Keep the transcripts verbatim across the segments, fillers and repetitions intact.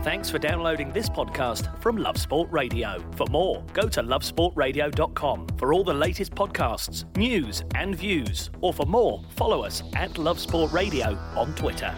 Thanks for downloading this podcast from Love Sport Radio. For more, go to love sport radio dot com for all the latest podcasts, news and views. Or for more, follow us at Love Sport Radio on Twitter.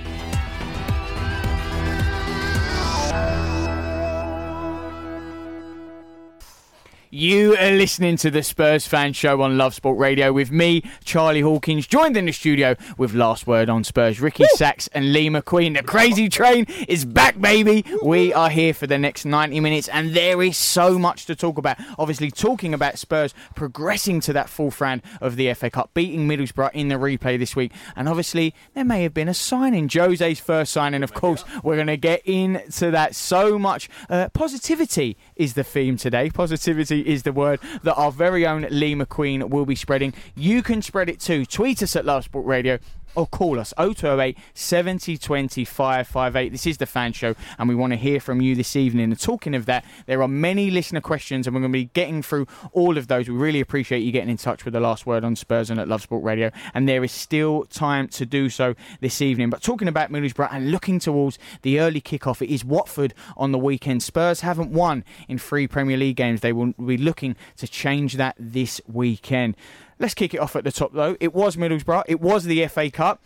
You are listening to the Spurs Fan Show on Love Sport Radio with me, Charlie Hawkins, joined in the studio with Last Word on Spurs, Ricky Woo! Sachs and Lee McQueen. The crazy train is back, baby. We are here for the next ninety minutes, and there is so much to talk about. Obviously, talking about Spurs progressing to that fourth round of the F A Cup, beating Middlesbrough in the replay this week, and obviously, there may have been a signing, Jose's first signing, of course. We're going to get into that. So much uh, positivity is the theme today. Positivity is the word that our very own Lee McQueen will be spreading. You can spread it too. Tweet us at Love Sport Radio or call us oh two oh eight, seven oh two oh, five five eight. This is the Fan Show and we want to hear from you this evening. And talking of that, there are many listener questions and we're going to be getting through all of those. We really appreciate you getting in touch with the Last Word on Spurs and at Love Sport Radio, and there is still time to do so this evening. But talking about Middlesbrough and looking towards the early kick-off, it is Watford on the weekend. Spurs haven't won in three Premier League games. They will be looking to change that this weekend. Let's kick it off at the top, though. It was Middlesbrough. It was the F A Cup.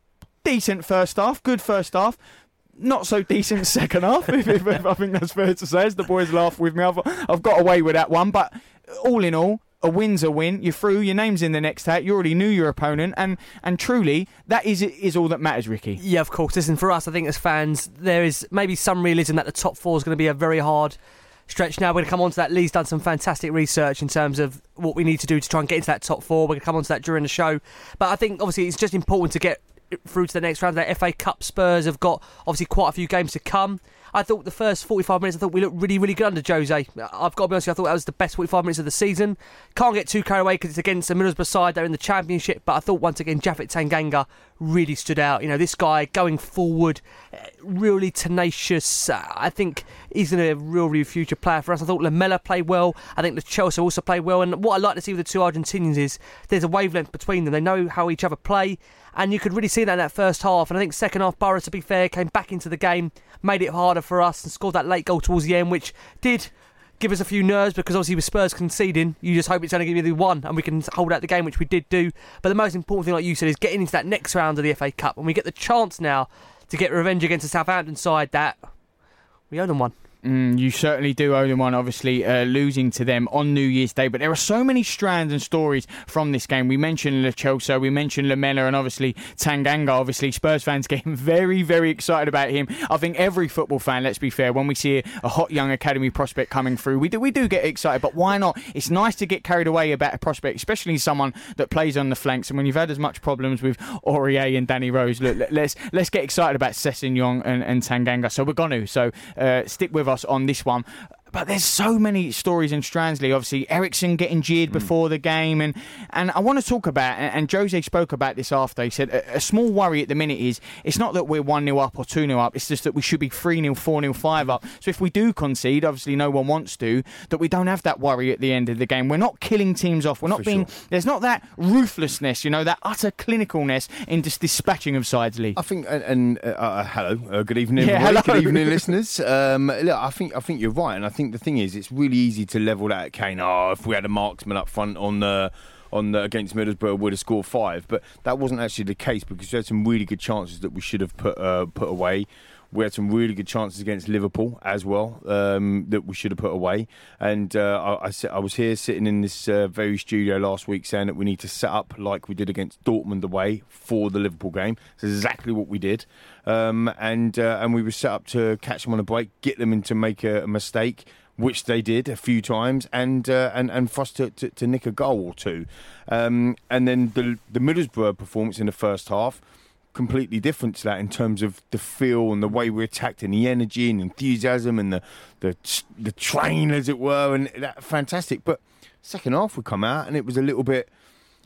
Decent first half. Good first half. Not so decent second half, if, if, if I think that's fair to say. As the boys laugh with me, I've, I've got away with that one. But all in all, a win's a win. You're through. Your name's in the next hat. You already knew your opponent. And, and truly, that is is all that matters, Ricky. Yeah, of course. Listen, for us, I think as fans, there is maybe some realism that the top four is going to be a very hard stretch. Now we're going to come on to that. Lee's done some fantastic research in terms of what we need to do to try and get into that top four. We're going to come on to that during the show. But I think obviously it's just important to get through to the next round. That F A Cup, Spurs have got obviously quite a few games to come. I thought the first forty-five minutes, I thought we looked really, really good under Jose. I've got to be honest, I thought that was the best forty-five minutes of the season. Can't get too carried away because it's against the Middlesbrough side. They're in the Championship, but I thought once again Japhet Tanganga really stood out. You know, this guy going forward, really tenacious. Uh, I think he's a real, real future player for us. I thought Lamela played well. I think the Chelsea also played well. And what I like to see with the two Argentinians is there's a wavelength between them. They know how each other play. And you could really see that in that first half. And I think second half, Borough, to be fair, came back into the game, made it harder for us and scored that late goal towards the end, which did give us a few nerves because obviously with Spurs conceding, you just hope it's only going to be the one and we can hold out the game, which we did do. But the most important thing, like you said, is getting into that next round of the F A Cup. And we get the chance now to get revenge against the Southampton side that we owe them one. Mm, you certainly do owe them one, obviously, uh, losing to them on New Year's Day. But there are so many strands and stories from this game. We mentioned Lo Celso, we mentioned Lamela, and obviously Tanganga. Obviously, Spurs fans getting very, very excited about him. I think every football fan, let's be fair, when we see a hot young academy prospect coming through, we do we do get excited. But why not? It's nice to get carried away about a prospect, especially someone that plays on the flanks. And when you've had as much problems with Aurier and Danny Rose, look, let's let's get excited about Sessegnon and, and Tanganga. So we're going to. So uh, stick with us on this one. But there's so many stories and strands, Lee. Obviously, Eriksen getting jeered mm. before the game. And, and I want to talk about, and Jose spoke about this after, he said, a, a small worry at the minute is, it's not that we're one nil up or two nil up, it's just that we should be three nil, four nil, five up. So if we do concede, obviously no one wants to, that we don't have that worry at the end of the game. We're not killing teams off. We're not For being, sure. There's not that ruthlessness, you know, that utter clinicalness in just dispatching of sides, Lee. I think, and, and uh, uh, hello, uh, good evening, yeah, everybody. hello. Good evening, listeners. Um, look, I think, I think you're right, and I think the thing is, it's really easy to level that at Kane. Oh, if we had a marksman up front on the on the, against Middlesbrough, we'd have scored five. But that wasn't actually the case because we had some really good chances that we should have put uh, put away. We had some really good chances against Liverpool as well um, that we should have put away. And uh, I, I, I was here sitting in this uh, very studio last week saying that we need to set up like we did against Dortmund away for the Liverpool game. That's exactly what we did. Um, and uh, and we were set up to catch them on a break, get them in to make a, a mistake, which they did a few times, and uh, and and for us to, to, to nick a goal or two. Um, and then the the Middlesbrough performance in the first half, completely different to that in terms of the feel and the way we attacked and the energy and enthusiasm and the the the train, as it were, and that fantastic. But second half we come out and it was a little bit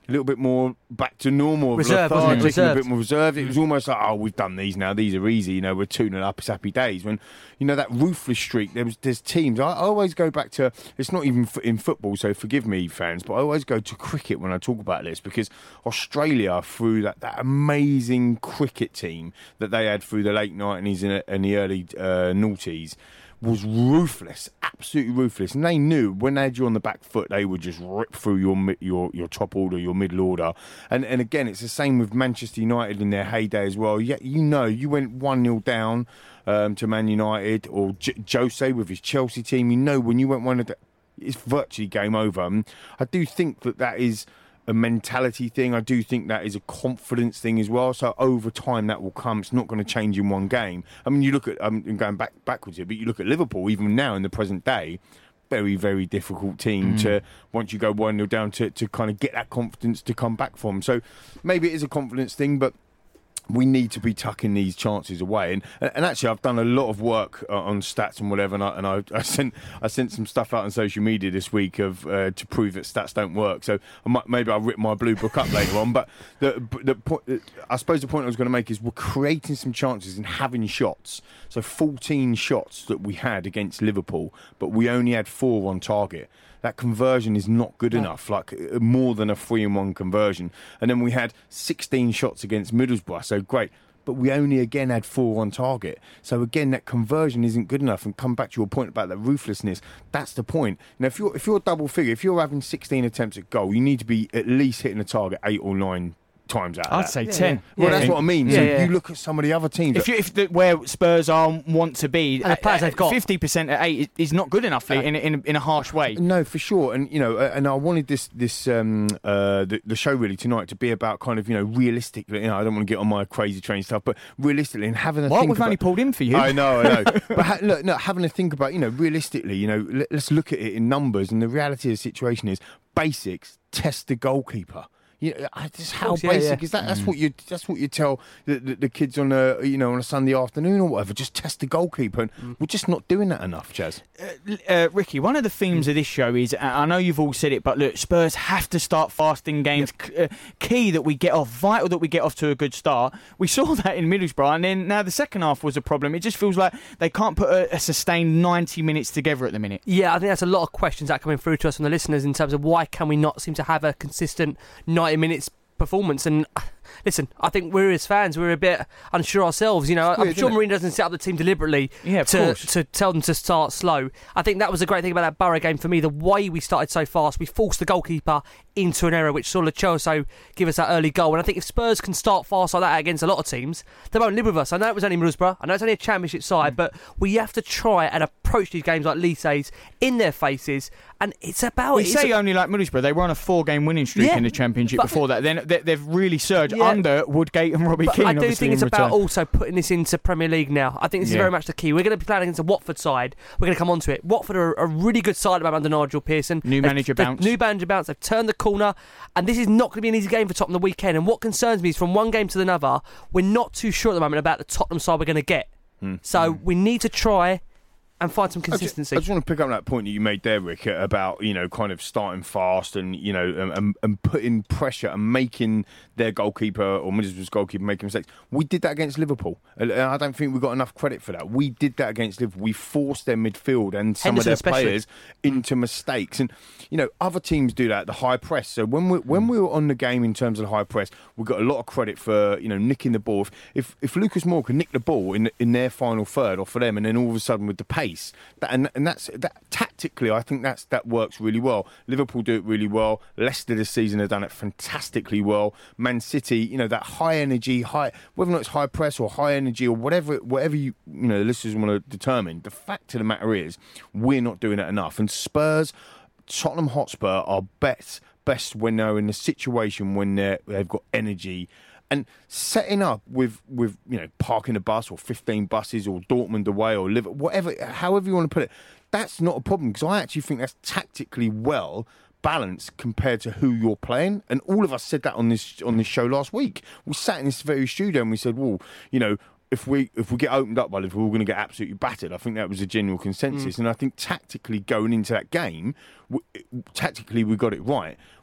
a little bit more back to normal, Reserved, wasn't it? lethargic, Reserved. a bit more reserved. It was almost like, oh, we've done these now. These are easy. You know, we're two nil up. It's happy days. When, you know, that ruthless streak, there was, there's teams. I, I always go back to, it's not even f- in football, so forgive me, fans, but I always go to cricket when I talk about this, because Australia, through that, that amazing cricket team that they had through the late nineties and, and the early uh, noughties, was ruthless, absolutely ruthless, and they knew when they had you on the back foot, they would just rip through your mi- your your top order, your middle order, and and again, it's the same with Manchester United in their heyday as well. Yeah, you know, you went one nil down um, to Man United, or J- Jose with his Chelsea team. You know, when you went one of the, it's virtually game over. And I do think that that is a mentality thing. I do think that is a confidence thing as well. So over time that will come. It's not going to change in one game. I mean, you look at, I'm um, going back backwards here, but you look at Liverpool, even now in the present day, very, very difficult team mm. to, once you go one nil down, to, to kind of get that confidence to come back from. So maybe it is a confidence thing, but we need to be tucking these chances away. And and actually, I've done a lot of work uh, on stats and whatever, and I, and I, I sent I sent some stuff out on social media this week of uh, to prove that stats don't work. So I might, maybe I'll rip my blue book up later on. But the the point, I suppose the point I was going to make is we're creating some chances and having shots. So fourteen shots that we had against Liverpool, but we only had four on target. That conversion is not good yeah. enough, like more than a three in one conversion. And then we had sixteen shots against Middlesbrough, so great. But we only again had four on target. So again, that conversion isn't good enough. And come back to your point about that ruthlessness, that's the point. Now, if you're, if you're double figure, if you're having sixteen attempts at goal, you need to be at least hitting the target eight or nine times out of I'd that. say yeah, ten. Yeah. Well, yeah. that's what I mean. Yeah, so yeah. you look at some of the other teams. If, you, if the, where Spurs are want to be, And the players they've got. fifty percent at eight is not good enough in, in, in a harsh way. No, for sure, and you know, uh, and I wanted this this um, uh, the, the show really tonight to be about kind of, you know, realistically. You know, I don't want to get on my crazy train stuff, but realistically, and having a What? think We've about, only pulled in for you. I know, I know, but ha- look, no, having to think about, you know, realistically, you know, let, let's look at it in numbers, and the reality of the situation is basics. Test the goalkeeper. You know, just how course, yeah, basic yeah. is that? That's what you. That's what you tell the, the, the kids on a you know on a Sunday afternoon or whatever. Just test the goalkeeper, and mm. we're just not doing that enough, Chaz. Uh, uh, Ricky, one of the themes of this show is, uh, I know you've all said it, but look, Spurs have to start fast in games. Yep. C- uh, key that we get off, vital that we get off to a good start. We saw that in Middlesbrough, and then now the second half was a problem. It just feels like they can't put a, a sustained ninety minutes together at the minute. Yeah, I think that's a lot of questions that are coming through to us from the listeners in terms of why can we not seem to have a consistent ninety minutes performance. And listen, I think we're as fans, we're a bit unsure ourselves. You know, weird, I'm sure Mourinho doesn't set up the team deliberately yeah, to, to tell them to start slow. I think that was a great thing about that Borough game for me. The way we started so fast, we forced the goalkeeper into an error, which saw Lo Celso give us that early goal. And I think if Spurs can start fast like that against a lot of teams, they won't live with us. I know it was only Middlesbrough, I know it's only a championship side, mm. but we have to try and approach these games like Lise's in their faces. And it's about... We it's say a, only like Middlesbrough. They were on a four-game winning streak Yeah, in the Championship but- before that. Then they, they've really surged Yeah. under Woodgate and Robbie But Keane. I do obviously, think it's in about return. also putting this into Premier League now. I think this is Yeah. very much the key. We're going to be playing against a Watford side. We're going to come on to it. Watford are a really good side under Nigel Pearson. New They've- manager they've- bounce. New manager bounce. They've turned the corner. And this is not going to be an easy game for Tottenham the weekend. And what concerns me is from one game to another, we're not too sure at the moment about the Tottenham side we're going to get. Hmm. So we need to try and find some I just, consistency. I just want to pick up that point that you made there, Rick, about, you know, kind of starting fast and, you know, and, and, and putting pressure and making their goalkeeper or Middlesbrough's goalkeeper making mistakes. We did that against Liverpool. And I don't think we got enough credit for that. We did that against Liverpool. We forced their midfield and some Henderson of their especially. players into mistakes. And, you know, other teams do that, the high press. So when we when we were on the game in terms of the high press, we got a lot of credit for, you know, nicking the ball. If if, if Lucas Moore can nick the ball in in their final third or for them, and then all of a sudden with the pace, that, and and that's that tactically, I think that's that works really well. Liverpool do it really well. Leicester this season have done it fantastically well. Man City, you know, that high energy, high whether or not it's high press or high energy or whatever, whatever you you know, the listeners want to determine. The fact of the matter is, we're not doing it enough. And Spurs, Tottenham Hotspur are best best when they're in a situation when they they've got energy. And setting up with, with you know, parking a bus or fifteen buses or Dortmund away or Liverpool, whatever, however you want to put it, that's not a problem because I actually think that's tactically well balanced compared to who you're playing. And all of us said that on this on this show last week. We sat in this very studio and we said, well, you know, if we if we get opened up by Liverpool, we're going to get absolutely battered. I think that was a general consensus. Mm. And I think tactically going into that game, w- tactically we got it right.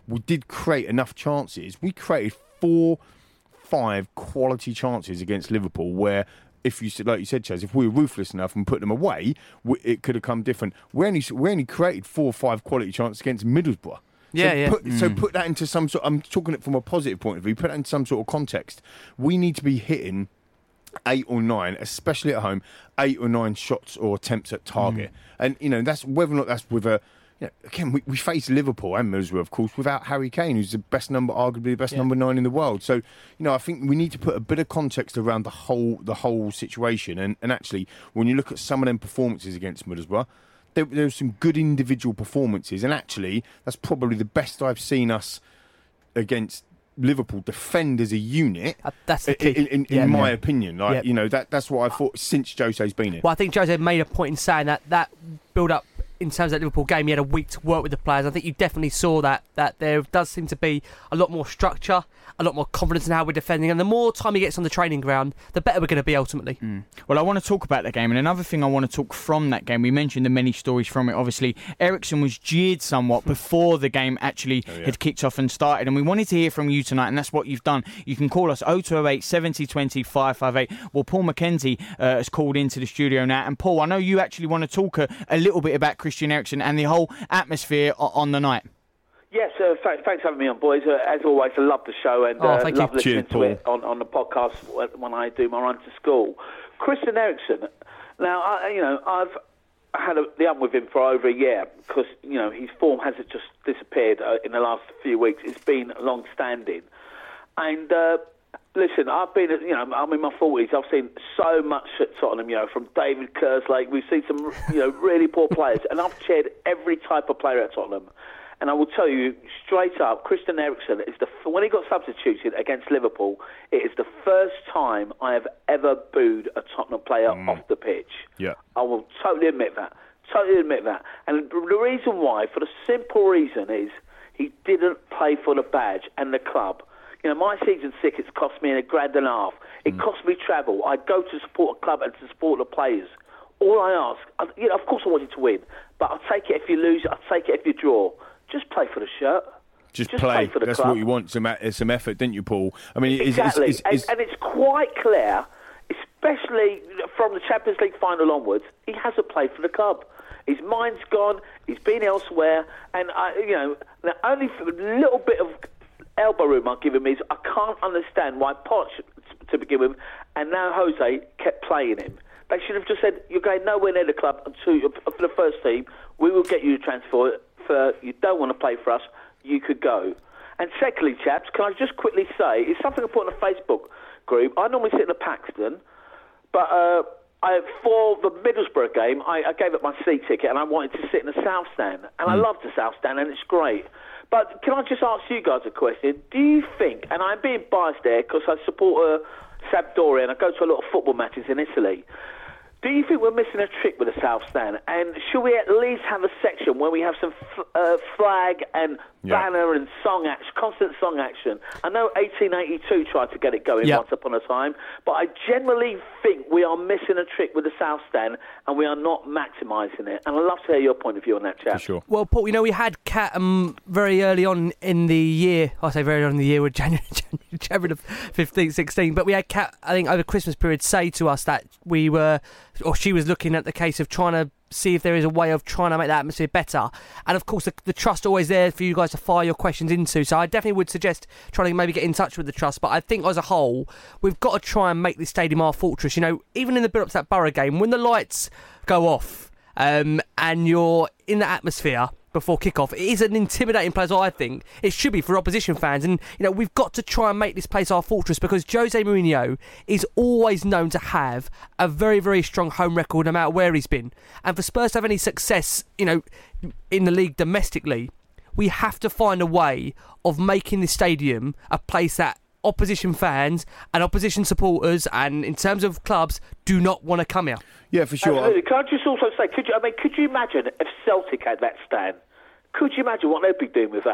we did create enough chances. We created four, five quality chances against Liverpool where, if you like you said, Chaz, if we were ruthless enough and put them away, we, it could have come different. We only we only created four or five quality chances against Middlesbrough. Yeah, so yeah. Put, Mm. So put that into some sort. I'm talking it from a positive point of view. Put that into some sort of context. We need to be hitting eight or nine, especially at home, eight or nine shots or attempts at target. Mm. And you know that's whether or not that's with a. You know, again, we, we face Liverpool and Middlesbrough, of course, without Harry Kane, who's the best number, arguably the best yeah. number nine in the world. So, you know, I think we need to put a bit of context around the whole the whole situation. And, and actually, when you look at some of them performances against Middlesbrough, there, there were some good individual performances. And actually, that's probably the best I've seen us against Liverpool defend as a unit. Uh, that's the key. In, in, in yeah, my yeah. opinion, like yeah. you know, that that's what I thought since Jose's been here. Well, I think Jose made a point in saying that that build up. In terms of that Liverpool game, he had a week to work with the players. I think you definitely saw that that there does seem to be a lot more structure, a lot more confidence in how we're defending, and the more time he gets on the training ground, the better we're going to be ultimately. Mm. Well, I want to talk about that game, and another thing I want to talk from that game, we mentioned the many stories from it. Obviously, Eriksen was jeered somewhat before the game actually oh, yeah. had kicked off and started, and we wanted to hear from you tonight, and that's what you've done. You can call us oh two oh eight, seven oh two oh, five five eight. Well, Paul McKenzie uh, has called into the studio now, and Paul, I know you actually want to talk a, a little bit about Christian Eriksen and the whole atmosphere on the night. Yes, uh, th- thanks for having me on, boys. Uh, as always, I love the show and oh, uh, love you. listening Cheers, to Paul. it on, on the podcast when I do my run to school. Christian Eriksen, now, I, you know, I've had a, the um with him for over a year because, you know, his form hasn't just disappeared uh, in the last few weeks. It's been long-standing. And... Uh, Listen, I've been, you know, I'm in my forties. I've seen so much at Tottenham, you know, from David Kerslake. We've seen some, you know, really poor players, and I've cheered every type of player at Tottenham. And I will tell you straight up, Christian Eriksen is the when he got substituted against Liverpool, it is the first time I have ever booed a Tottenham player mm. off the pitch. Yeah, I will totally admit that. Totally admit that. And the reason why, for the simple reason, is he didn't play for the badge and the club. You know, my season tickets cost me a grand and a half. It mm. cost me travel. I go to support a club and to support the players. All I ask, I, you know, of course I wanted to win, but I'll take it if you lose, I'll take it if you draw. Just play for the shirt. Just, Just play. play for the That's club. what you want, some, some effort, didn't you, Paul? I mean, exactly. It's, it's, it's, and, and it's quite clear, especially from the Champions League final onwards, he hasn't played for the club. His mind's gone, he's been elsewhere, and, I, you know, the only little bit of elbow room I'll give him is I can't understand why Poch, to begin with, and now Jose kept playing him. They should have just said, you're going nowhere near the club until, for the first team. We will get you to transfer. For you don't want to play for us, you could go. And secondly, chaps, can I just quickly say, it's something I put on a Facebook group. I normally sit in the Paxton, but uh, I, for the Middlesbrough game, I, I gave up my seat ticket and I wanted to sit in the South Stand. And mm. I love the South Stand and it's great. But can I just ask you guys a question? Do you think, and I'm being biased there because I support uh, Sampdoria and I go to a lot of football matches in Italy, do you think we're missing a trick with the South Stand? And should we at least have a section where we have some f- uh, flag and yeah. banner and song action, constant song action? I know eighteen eighty-two tried to get it going yeah. once upon a time, but I generally think we are missing a trick with the South Stand and we are not maximising it. And I'd love to hear your point of view on that, chap. For sure. Well, Paul, you know, we had Cat um, very early on in the year, I say very early on in the year, with January, January, January fifteenth, sixteenth, but we had Cat, I think, over the Christmas period say to us that we were, or she was looking at the case of trying to see if there is a way of trying to make that atmosphere better. And of course, the, the trust always there for you guys to fire your questions into. So I definitely would suggest trying to maybe get in touch with the trust. But I think as a whole, we've got to try and make this stadium our fortress. You know, even in the build-up to that Borough game, when the lights go off um, and you're in the atmosphere before kick-off, it is an intimidating place, I think. It should be for opposition fans. And, you know, we've got to try and make this place our fortress because Jose Mourinho is always known to have a very, very strong home record no matter where he's been. And for Spurs to have any success, you know, in the league domestically, we have to find a way of making this stadium a place that opposition fans and opposition supporters and in terms of clubs do not want to come here. Yeah, for sure. Absolutely. Can I just also say, could you? I mean, could you imagine if Celtic had that stand? Could you imagine what they'd be doing with that?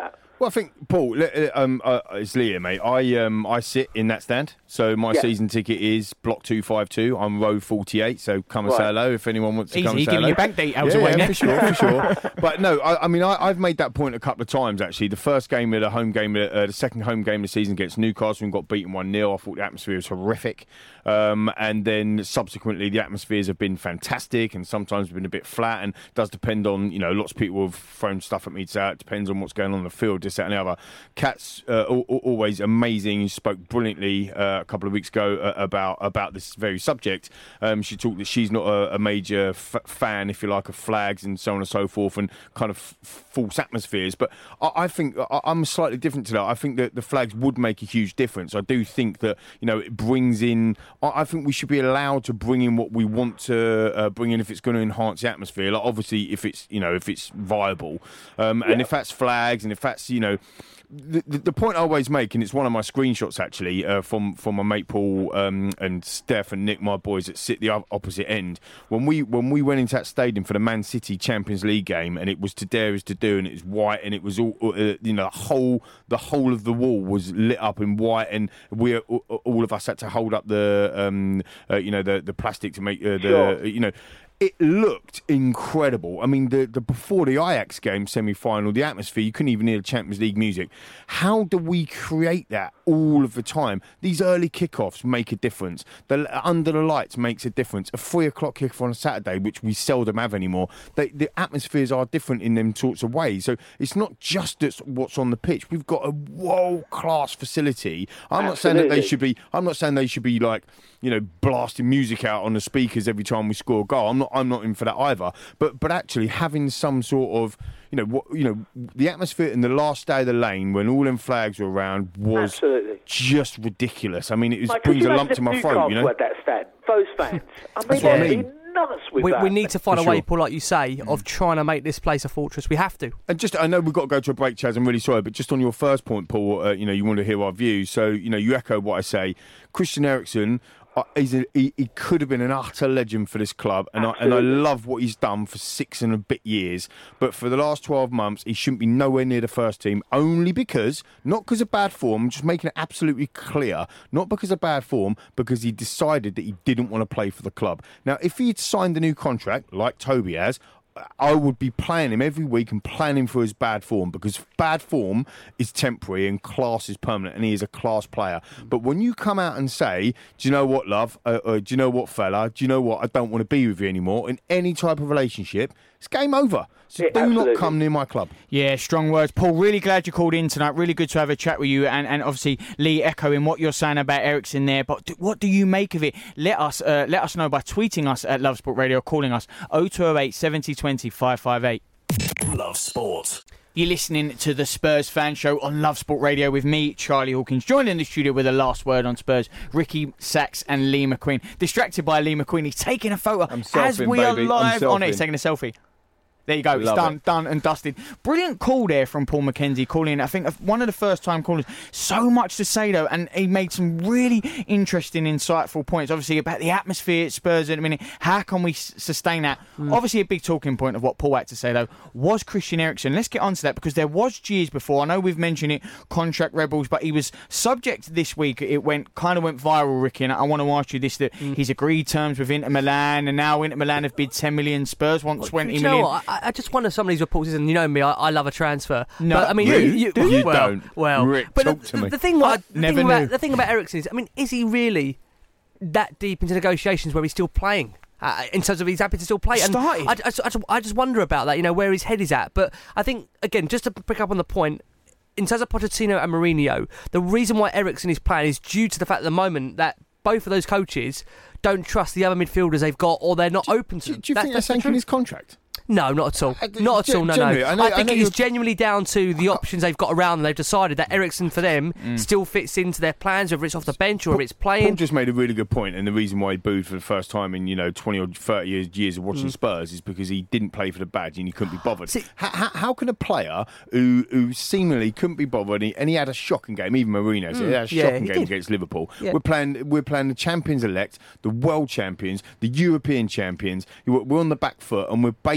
Well, I think, Paul, um, uh, it's Leah, mate. I um, I sit in that stand. So my Yeah. season ticket is block two five two. I'm row forty-eight, so come and Right. say hello if anyone wants to Easy, come and say giving hello. your bank details yeah, away yeah, now. for sure, for sure. But no, I, I mean, I, I've made that point a couple of times, actually. The first game of the home game, uh, the second home game of the season against Newcastle and got beaten one nil. I thought the atmosphere was horrific. Um, and then subsequently, the atmospheres have been fantastic and sometimes been a bit flat, and it does depend on, you know, lots of people have thrown stuff at me to say it depends on what's going on in the field, this, that and the other. Kat's uh, always amazing. He spoke brilliantly uh, a couple of weeks ago uh, about about this very subject. Um, she talked that she's not a, a major f- fan, if you like, of flags and so on and so forth and kind of f- false atmospheres. But I, I think I, I'm slightly different to that. I think that the flags would make a huge difference. I do think that, you know, it brings in... I, I think we should be allowed to bring in what we want to uh, bring in if it's going to enhance the atmosphere. Like, obviously, if it's, you know, if it's viable. Um, and if that's flags and if that's, you know... The, the, the point I always make, and it's one of my screenshots actually uh, from from my mate Paul um, and Steph and Nick, my boys that sit the opposite end. When we when we went into that stadium for the Man City Champions League game, and it was to dare is to do, and it was white, and it was all uh, you know the whole the whole of the wall was lit up in white, and we all of us had to hold up the um, uh, you know the the plastic to make uh, the Sure. you know. It looked incredible. I mean, the, the before the Ajax game semi-final, the atmosphere, you couldn't even hear the Champions League music. How do we create that all of the time? These early kickoffs make a difference. The under the lights makes a difference. A three o'clock kickoff on a Saturday, which we seldom have anymore. They, the atmospheres are different in them sorts of ways. So it's not just what's on the pitch. We've got a world-class facility. I'm not saying that they Absolutely. should be. I'm not saying they should be like, you know, blasting music out on the speakers every time we score a goal. I'm not. I'm not in for that either. But but actually having some sort of, you know, what you know, the atmosphere in the last day of the lane when all them flags were around was Absolutely. just ridiculous. I mean, it was, Mate, brings could a you lump to imagine my throat. You know, Newcastle at that stand, those fans. I mean, That's what I they'd mean. be nuts with We, that. we need to find For a way, sure. Paul, like you say, of trying to make this place a fortress. We have to. And just, I know we've got to go to a break, Chaz. I'm really sorry, but just on your first point, Paul, uh, you know, you want to hear our views. So, you know, you echo what I say. Christian Eriksen, uh, he's a, he, he could have been an utter legend for this club, and I, and I Absolutely. love what he's done for six and a bit years. But for the last twelve months, he shouldn't be nowhere near the first team, only because, not because of bad form, just making it absolutely clear, not because of bad form, because he decided that he didn't want to play for the club. Now, if he had signed a new contract, like Toby has, I would be playing him every week and playing him for his bad form, because bad form is temporary and class is permanent, and he is a class player. But when you come out and say, do you know what, love? Uh, uh, do you know what, fella? Do you know what? I don't want to be with you anymore. In any type of relationship, it's game over. So Yeah, do absolutely. not come near my club. Yeah, strong words. Paul, really glad you called in tonight. Really good to have a chat with you. And, and obviously, Lee, echoing what you're saying about Eriksen there. But do, what do you make of it? Let us uh, let us know by tweeting us at Love Sport Radio, calling us oh two oh eight, seven oh two oh, five five eight. Love Sport. You're listening to the Spurs Fan Show on Love Sport Radio with me, Charlie Hawkins, joined in the studio with a last word on Spurs, Ricky Sachs and Lee McQueen. Distracted by Lee McQueen, he's taking a photo I'm as selfing, we baby. are I'm live on it. He's selfing. taking a selfie. There you go. It's Love done, it. done and dusted. Brilliant call there from Paul McKenzie, calling, I think, one of the first-time callers. So much to say, though, and he made some really interesting, insightful points, obviously, about the atmosphere at Spurs at the minute. How can we s- sustain that? Mm. Obviously, a big talking point of what Paul had to say, though, was Christian Eriksen. Let's get on to that, because there was jeers before. I know we've mentioned it, contract rebels, but he was subject this week. It went kind of went viral, Ricky, and I want to ask you this, that mm. he's agreed terms with Inter Milan, and now Inter Milan have bid ten million, Spurs want twenty Do you million. know what? I, I just wonder some of these reports, and you know me, I, I love a transfer. No, but, I mean, you? you, Do you? well, don't. Well, Rick, but talk the, to the, me. the thing, what, the never thing knew. about the thing about Eriksen is, I mean, is he really that deep into negotiations where he's still playing? Uh, in terms of he's happy to still play, and Started. I, I, I, just- I just wonder about that. You know, where his head is at. But I think again, just to pick up on the point. In terms of Pochettino and Mourinho, the reason why Eriksen is playing is due to the fact at the moment that both of those coaches don't trust the other midfielders they've got, or they're not open to Do, them. do you That's- think that's that's the in truth. his contract? No, not at all. Uh, Not at gen- all, no, no. generally, I know- I think know it is you're- genuinely down to the options they've got around them. They've decided that Eriksen for them still fits into their plans, whether it's off the bench or whether it's Paul playing. just made a really good point, and the reason why he booed for the first time in, you know, twenty or thirty years, years of watching Spurs is because he didn't play for the badge and he couldn't be bothered. See- how, how, how can a player who who seemingly couldn't be bothered, and he, and he had a shocking game, even Mourinho, so he had a Yeah, shocking he game did. against Liverpool. Yeah. We're playing we're playing the champions elect, the world champions, the European champions. We're we're on the back foot, and we're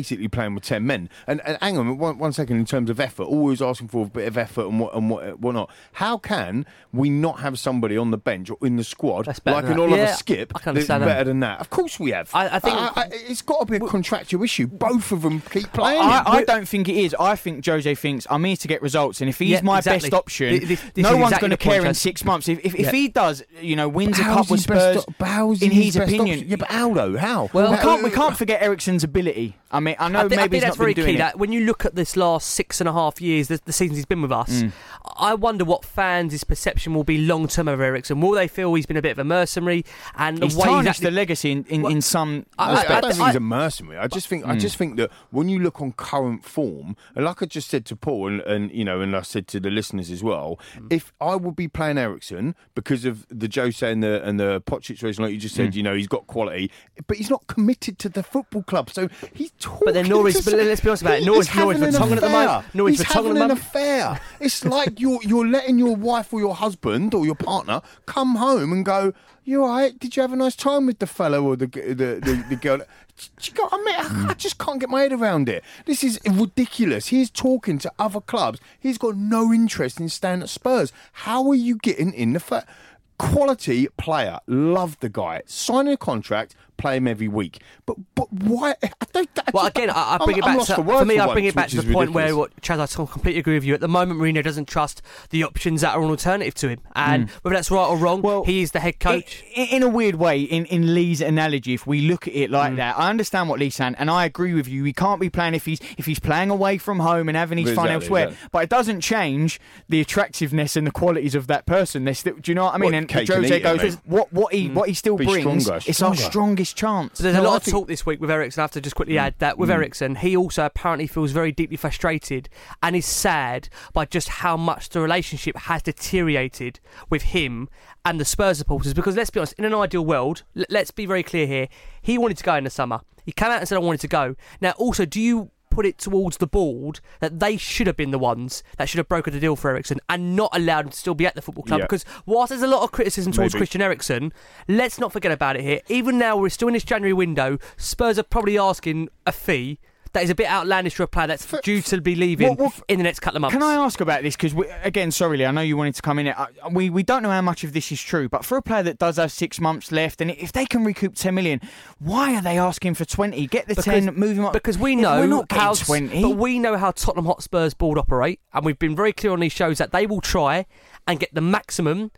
basically playing with ten men. And, and hang on one, one second, in terms of effort, always asking for a bit of effort and what and what whatnot. How can we not have somebody on the bench or in the squad That's better like than an that. Oliver Yeah, Skip I can that's understand better that. than that? Of course we have. I- I think- I, I, it's got to be a contractual issue. Both of them keep playing. I, him. I don't think it is. I think Jose thinks I'm here to get results, and if he's Yeah, my exactly. best option, Th- this- this no is one's exactly going to the point, care in Chas. six months. If if, Yeah. if he does, you know, wins a How's cup with his best Spurs, op- how's in his his best opinion, option? Yeah, but how though? How? Well, we How- can't we can't forget Eriksen's ability. I mean, I know I think, I maybe think he's that's not very been doing key. it. That when you look at this last six and a half years, the, the seasons he's been with us, Mm. I wonder what fans' perception will be long term of Eriksen. Will they feel he's been a bit of a mercenary and He's the way tarnished he's the legacy in, in, Well, in some I- I, I respects. don't think I- he's a mercenary. I just think I just think that when you look on current form, and like I just said to Paul, and, and you know, and I said to the listeners as well, if I would be playing Eriksen because of the Jose and the and the Poch situation, like you just said, you know, he's got quality, but he's not committed to the football club, so he's talking. But then Norwich- to but let's be honest about it, he- Norwich- he's Norwich having were an tonguing at the affair. moment. Norwich He's were tonguing having at the an moment. affair. It's like you're you're letting your wife or your husband or your partner come home and go, "You all right? Did you have a nice time with the fellow or the the the, the girl?" You got, I mean, I just can't get my head around it. This is ridiculous. He's talking to other clubs. He's got no interest in staying at Spurs. How are you getting in the fa- quality player? Love the guy. Sign a contract. Play him every week. But but why? I don't. I Well, just- again, I, I bring I'm- it I'm back lost to for for words me. for I bring once, it back which to the is point where, ridiculous. what, Chaz, I completely agree with you. At the moment, Mourinho doesn't trust the options that are an alternative to him, and whether that's right or wrong, Well, he is the head coach. In, in a weird way, in, in Lee's analogy, if we look at it like that, I understand what Lee's saying, and I agree with you. He can't be playing if he's if he's playing away from home and having his fun Exactly, elsewhere. exactly. But it doesn't change the attractiveness and the qualities of that person. They're still, do you know what I mean? Well, and cake and Jose eat it, goes, mate. what what he what he still Be brings. stronger, It's our stronger. strongest chance. So there's a No, lot I of think- talk this week with Eriksen. I have to just quickly add that with Eriksen, he also apparently feels very deeply frustrated and is sad by just how much the relationship has deteriorated with him and the Spurs supporters. Because let's be honest, in an ideal world, l- let's be very clear here, he wanted to go in the summer. He came out and said, I wanted to go. Now, also, do you put it towards the board that they should have been the ones that should have brokered the deal for Eriksen and not allowed him to still be at the football club? Yeah. Because whilst there's a lot of criticism towards Maybe. Christian Eriksen, let's not forget about it here. Even now, we're still in this January window. Spurs are probably asking a fee that is a bit outlandish for a player that's For- due to be leaving Well, well, in the next couple of months. Can I ask about this? Because, again, sorry, Lee, I know you wanted to come in. I, we, we don't know how much of this is true, but for a player that does have six months left, and if they can recoup ten million, why are they asking for twenty? Get the Because- ten, move him up. Because we If know we're not getting how twenty. but we know how Tottenham Hotspur's board operate, and we've been very clear on these shows that they will try and get the maximum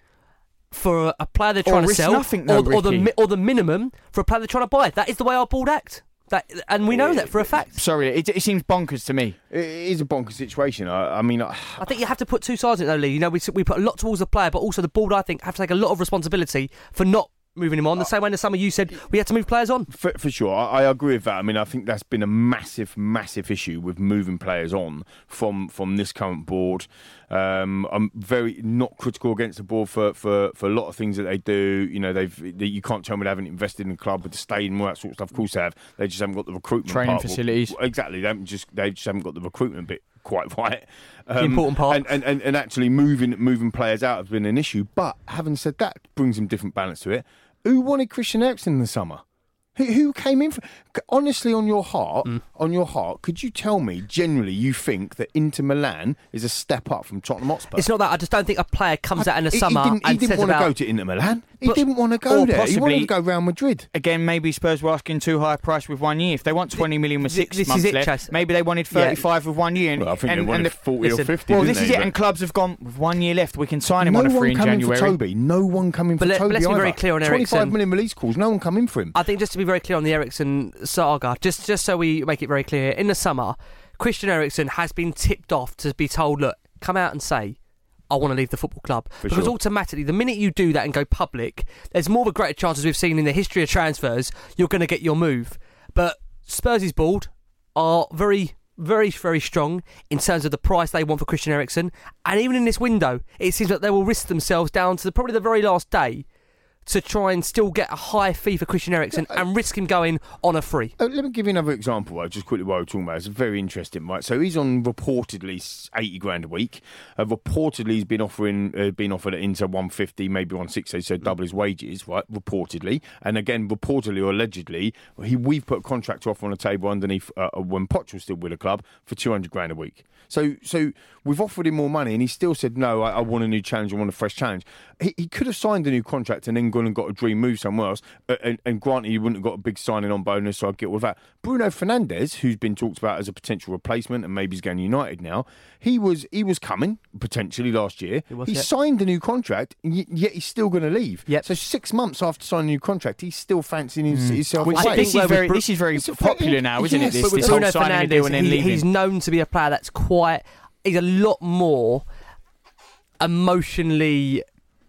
for a, a player they're Or trying to risk sell, nothing, though, or, or the Ricky. mi- or the minimum for a player they're trying to buy. That is the way our board act. That, and we know that for a fact. Sorry, it, it seems bonkers to me. It is a bonkers situation. I, I mean, I, I think you have to put two sides in it, though, Lee. You know, we we put a lot towards the player, but also the board, I think, have to take a lot of responsibility for not moving him on. The same way in the summer you said we had to move players on. For, for sure, I, I agree with that. I mean, I think that's been a massive, massive issue with moving players on from from this current board. Um, I'm very not critical against the board for, for, for a lot of things that they do. You know, they've they, you can't tell me they haven't invested in the club with the stadium and all that sort of stuff. Of course, they have. They just haven't got the recruitment Training part. facilities. Well, exactly. They haven't just they just haven't got the recruitment bit quite right. Um, The important part. And, and, and, and actually moving moving players out has been an issue. But having said that, brings some different balance to it. Who wanted Christian Eriksen in the summer? Who, who came in for... Honestly, on your heart, Mm. on your heart, could you tell me, generally, you think that Inter Milan is a step up from Tottenham Hotspur? It's not that. I just don't think a player comes out in the He- summer He didn't, he and didn't says want to about... go to Inter Milan. He But- didn't want to go or there. He wanted possibly- to go Real Madrid. Again, maybe Spurs were asking too high a price with one year. If they want twenty million with Th- six this is months it, left, Chas. maybe they wanted Yeah. thirty-five with one year. And, Well, I think and, they wanted and the- forty listen, or fifty, Well, didn't this is they? it, But and clubs have gone with one year left. We can sign him no on a one free in coming January. for Toby. No one coming for But let- Toby let's be either. very clear on twenty-five Eriksen. million release calls. No one coming for him. I think just to be very clear on the Eriksen saga, just just so we make it very clear, in the summer, Christian Eriksen has been tipped off to be told, look, come out and say, I want to leave the football club. For because sure. automatically, the minute you do that and go public, there's more of a greater chance, as we've seen in the history of transfers, you're going to get your move. But Spurs' board are very, very, very strong in terms of the price they want for Christian Eriksen. And even in this window, it seems like they will risk themselves down to the, probably the very last day to try and still get a high fee for Christian Eriksen and risk him going on a free? Uh, let me give you another example, right, just quickly while we're talking about it. It's very interesting, right? So he's on reportedly eighty grand a week. Uh, reportedly, he's been offering, uh, been offered at Inter one fifty, maybe one sixty, so double his wages, right? Reportedly, and again, reportedly or allegedly, he we've put a contract offer on the table underneath uh, when Poch was still with the club for two hundred grand a week. So, so we've offered him more money, and he still said no. I, I want a new challenge. I want a fresh challenge. He, he could have signed a new contract and then gone and got a dream move somewhere else. Uh, and, and granted, he wouldn't have got a big signing on bonus, so I'd get all of that. Bruno Fernandes, who's been talked about as a potential replacement, and maybe he's going United now. He was he was coming potentially last year. He, was, he yep. signed a new contract, yet he's still going to leave. Yep. So six months after signing a new contract, he's still fancying his, mm. himself. Which, away. this, is very, Bru- this is very popular now, isn't yes, it? This, but with this Bruno whole signing a Fernandes, deal and then he, leaving. he's known to be a player that's quite. He's a lot more emotionally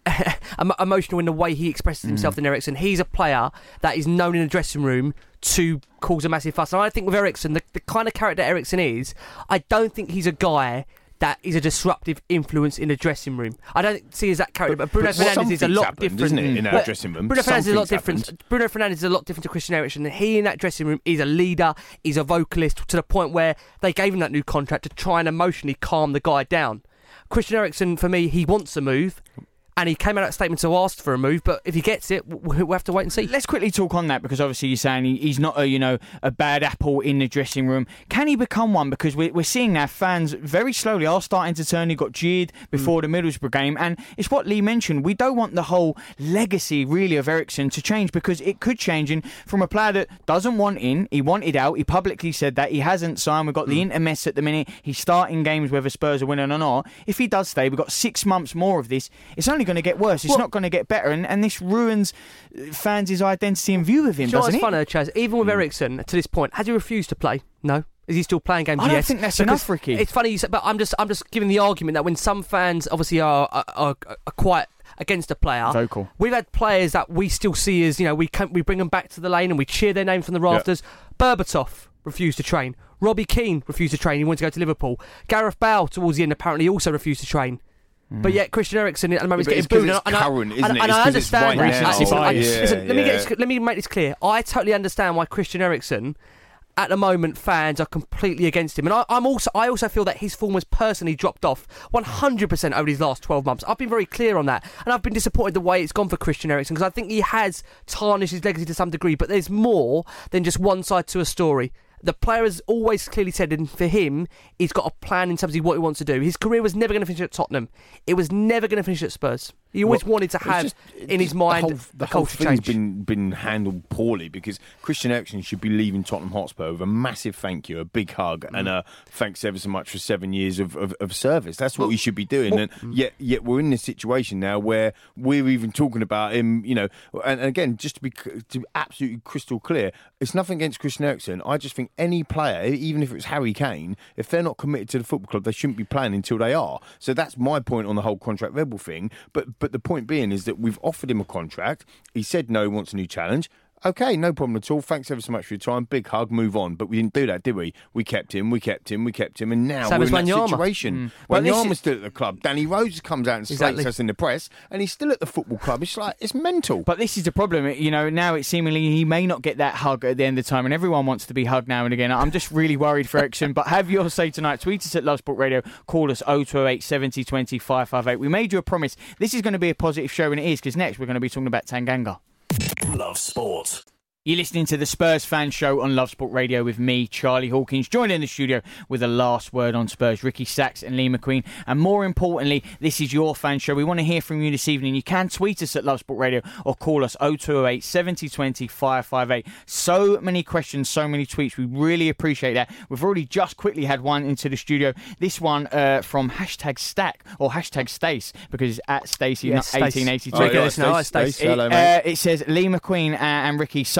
emotional in the way he expresses himself mm. than Eriksen. He's a player that is known in the dressing room to cause a massive fuss. And I think with Eriksen, the, the kind of character Eriksen is, I don't think he's a guy that is a disruptive influence in the dressing room. I don't see as that character, but, but Bruno but Fernandes is a lot happened, different, isn't it, in our but dressing room? Bruno Fernandes is a lot different. Happened. Bruno Fernandes is a lot different to Christian Eriksen. He in that dressing room is a leader, he's a vocalist to the point where they gave him that new contract to try and emotionally calm the guy down. Christian Eriksen, for me, he wants a move. And he came out of that statement to ask for a move, but if he gets it, we'll have to wait and see. Let's quickly talk on that, because obviously you're saying he's not a, you know, a bad apple in the dressing room. Can he become one? Because we're, we're seeing now fans very slowly are starting to turn. He got jeered before mm. the Middlesbrough game, and it's what Lee mentioned. We don't want the whole legacy really of Eriksen to change, because it could change. And from a player that doesn't want in, he wanted out. He publicly said that he hasn't signed. We've got mm. the Inter mess at the minute. He's starting games whether Spurs are winning or not. If he does stay, we've got six months more of this. It's only going to get worse. It's well, not going to get better, and, and this ruins fans' identity and view of him, you know doesn't it? Funny, Chaz, even with mm. Eriksen, to this point, has he refused to play? No. Is he still playing games? I don't yes. think that's because enough, Ricky. It's funny you said, but I'm just I'm just giving the argument that when some fans obviously are, are, are, are quite against a player, vocal. We've had players that we still see as, you know, we can, we bring them back to the lane and we cheer their name from the rafters. Yep. Berbatov refused to train. Robbie Keane refused to train. He wanted to go to Liverpool. Gareth Bale towards the end apparently also refused to train. But yet Christian Eriksen at the moment yeah, is getting booed. It's current, isn't and, it? and It's I understand right that. now. Listen, I, yeah, listen, yeah. let me get this, let me make this clear. I totally understand why Christian Eriksen, at the moment, fans are completely against him, and I, I'm also I also feel that his form has personally dropped off one hundred percent over these last twelve months. I've been very clear on that, and I've been disappointed the way it's gone for Christian Eriksen, because I think he has tarnished his legacy to some degree. But there's more than just one side to a story. The player has always clearly said, and for him, he's got a plan in terms of what he wants to do. His career was never going to finish at Tottenham. It was never going to finish at Spurs. He always well, wanted to have just, in his mind the whole, the a whole culture thing's change. been been handled poorly, because Christian Eriksen should be leaving Tottenham Hotspur with a massive thank you, a big hug, mm. and a thanks ever so much for seven years of, of, of service. That's what well, he should be doing. Well, and yet, yet we're in this situation now where we're even talking about him. You know, and, and again, just to be to be absolutely crystal clear, it's nothing against Christian Eriksen. I just think any player, even if it was Harry Kane, if they're not committed to the football club, they shouldn't be playing until they are. So that's my point on the whole contract rebel thing. But but the point being is that we've offered him a contract. He said no, he wants a new challenge. Okay, no problem at all. Thanks ever so much for your time. Big hug, move on. But we didn't do that, did we? We kept him, we kept him, we kept him, and now Same we're in that Wanyama. situation. Mm. When Well, Wanyama's is... still at the club, Danny Rose comes out and slates Exactly. us in the press, and he's still at the football club. It's like, it's mental. But this is the problem. You know, now it's seemingly he may not get that hug at the end of the time, and everyone wants to be hugged now and again. I'm just really worried for Eriksen. But have your say tonight. Tweet us at Love Sport Radio. Call us oh two oh eight, seven oh two oh, five five eight. We made you a promise. This is going to be a positive show, and it is, because next we're going to be talking about Tanganga. Love Sport. You're listening to the Spurs Fan Show on Love Sport Radio with me, Charlie Hawkins, joined in the studio with a last word on Spurs, Ricky Sachs and Lee McQueen. And more importantly, this is your fan show. We want to hear from you this evening. You can tweet us at Love Sport Radio or call us oh two oh eight, seven oh two oh, five five eight. So many questions, so many tweets. We really appreciate that. We've already just quickly had one into the studio. This one uh, from hashtag Stack or hashtag Stace, because it's at Stacey yes, eighteen eighty-two. Oh, yeah, Stace. Stace, Stace. It, Hello, uh, mate. it says Lee McQueen and, and Ricky, some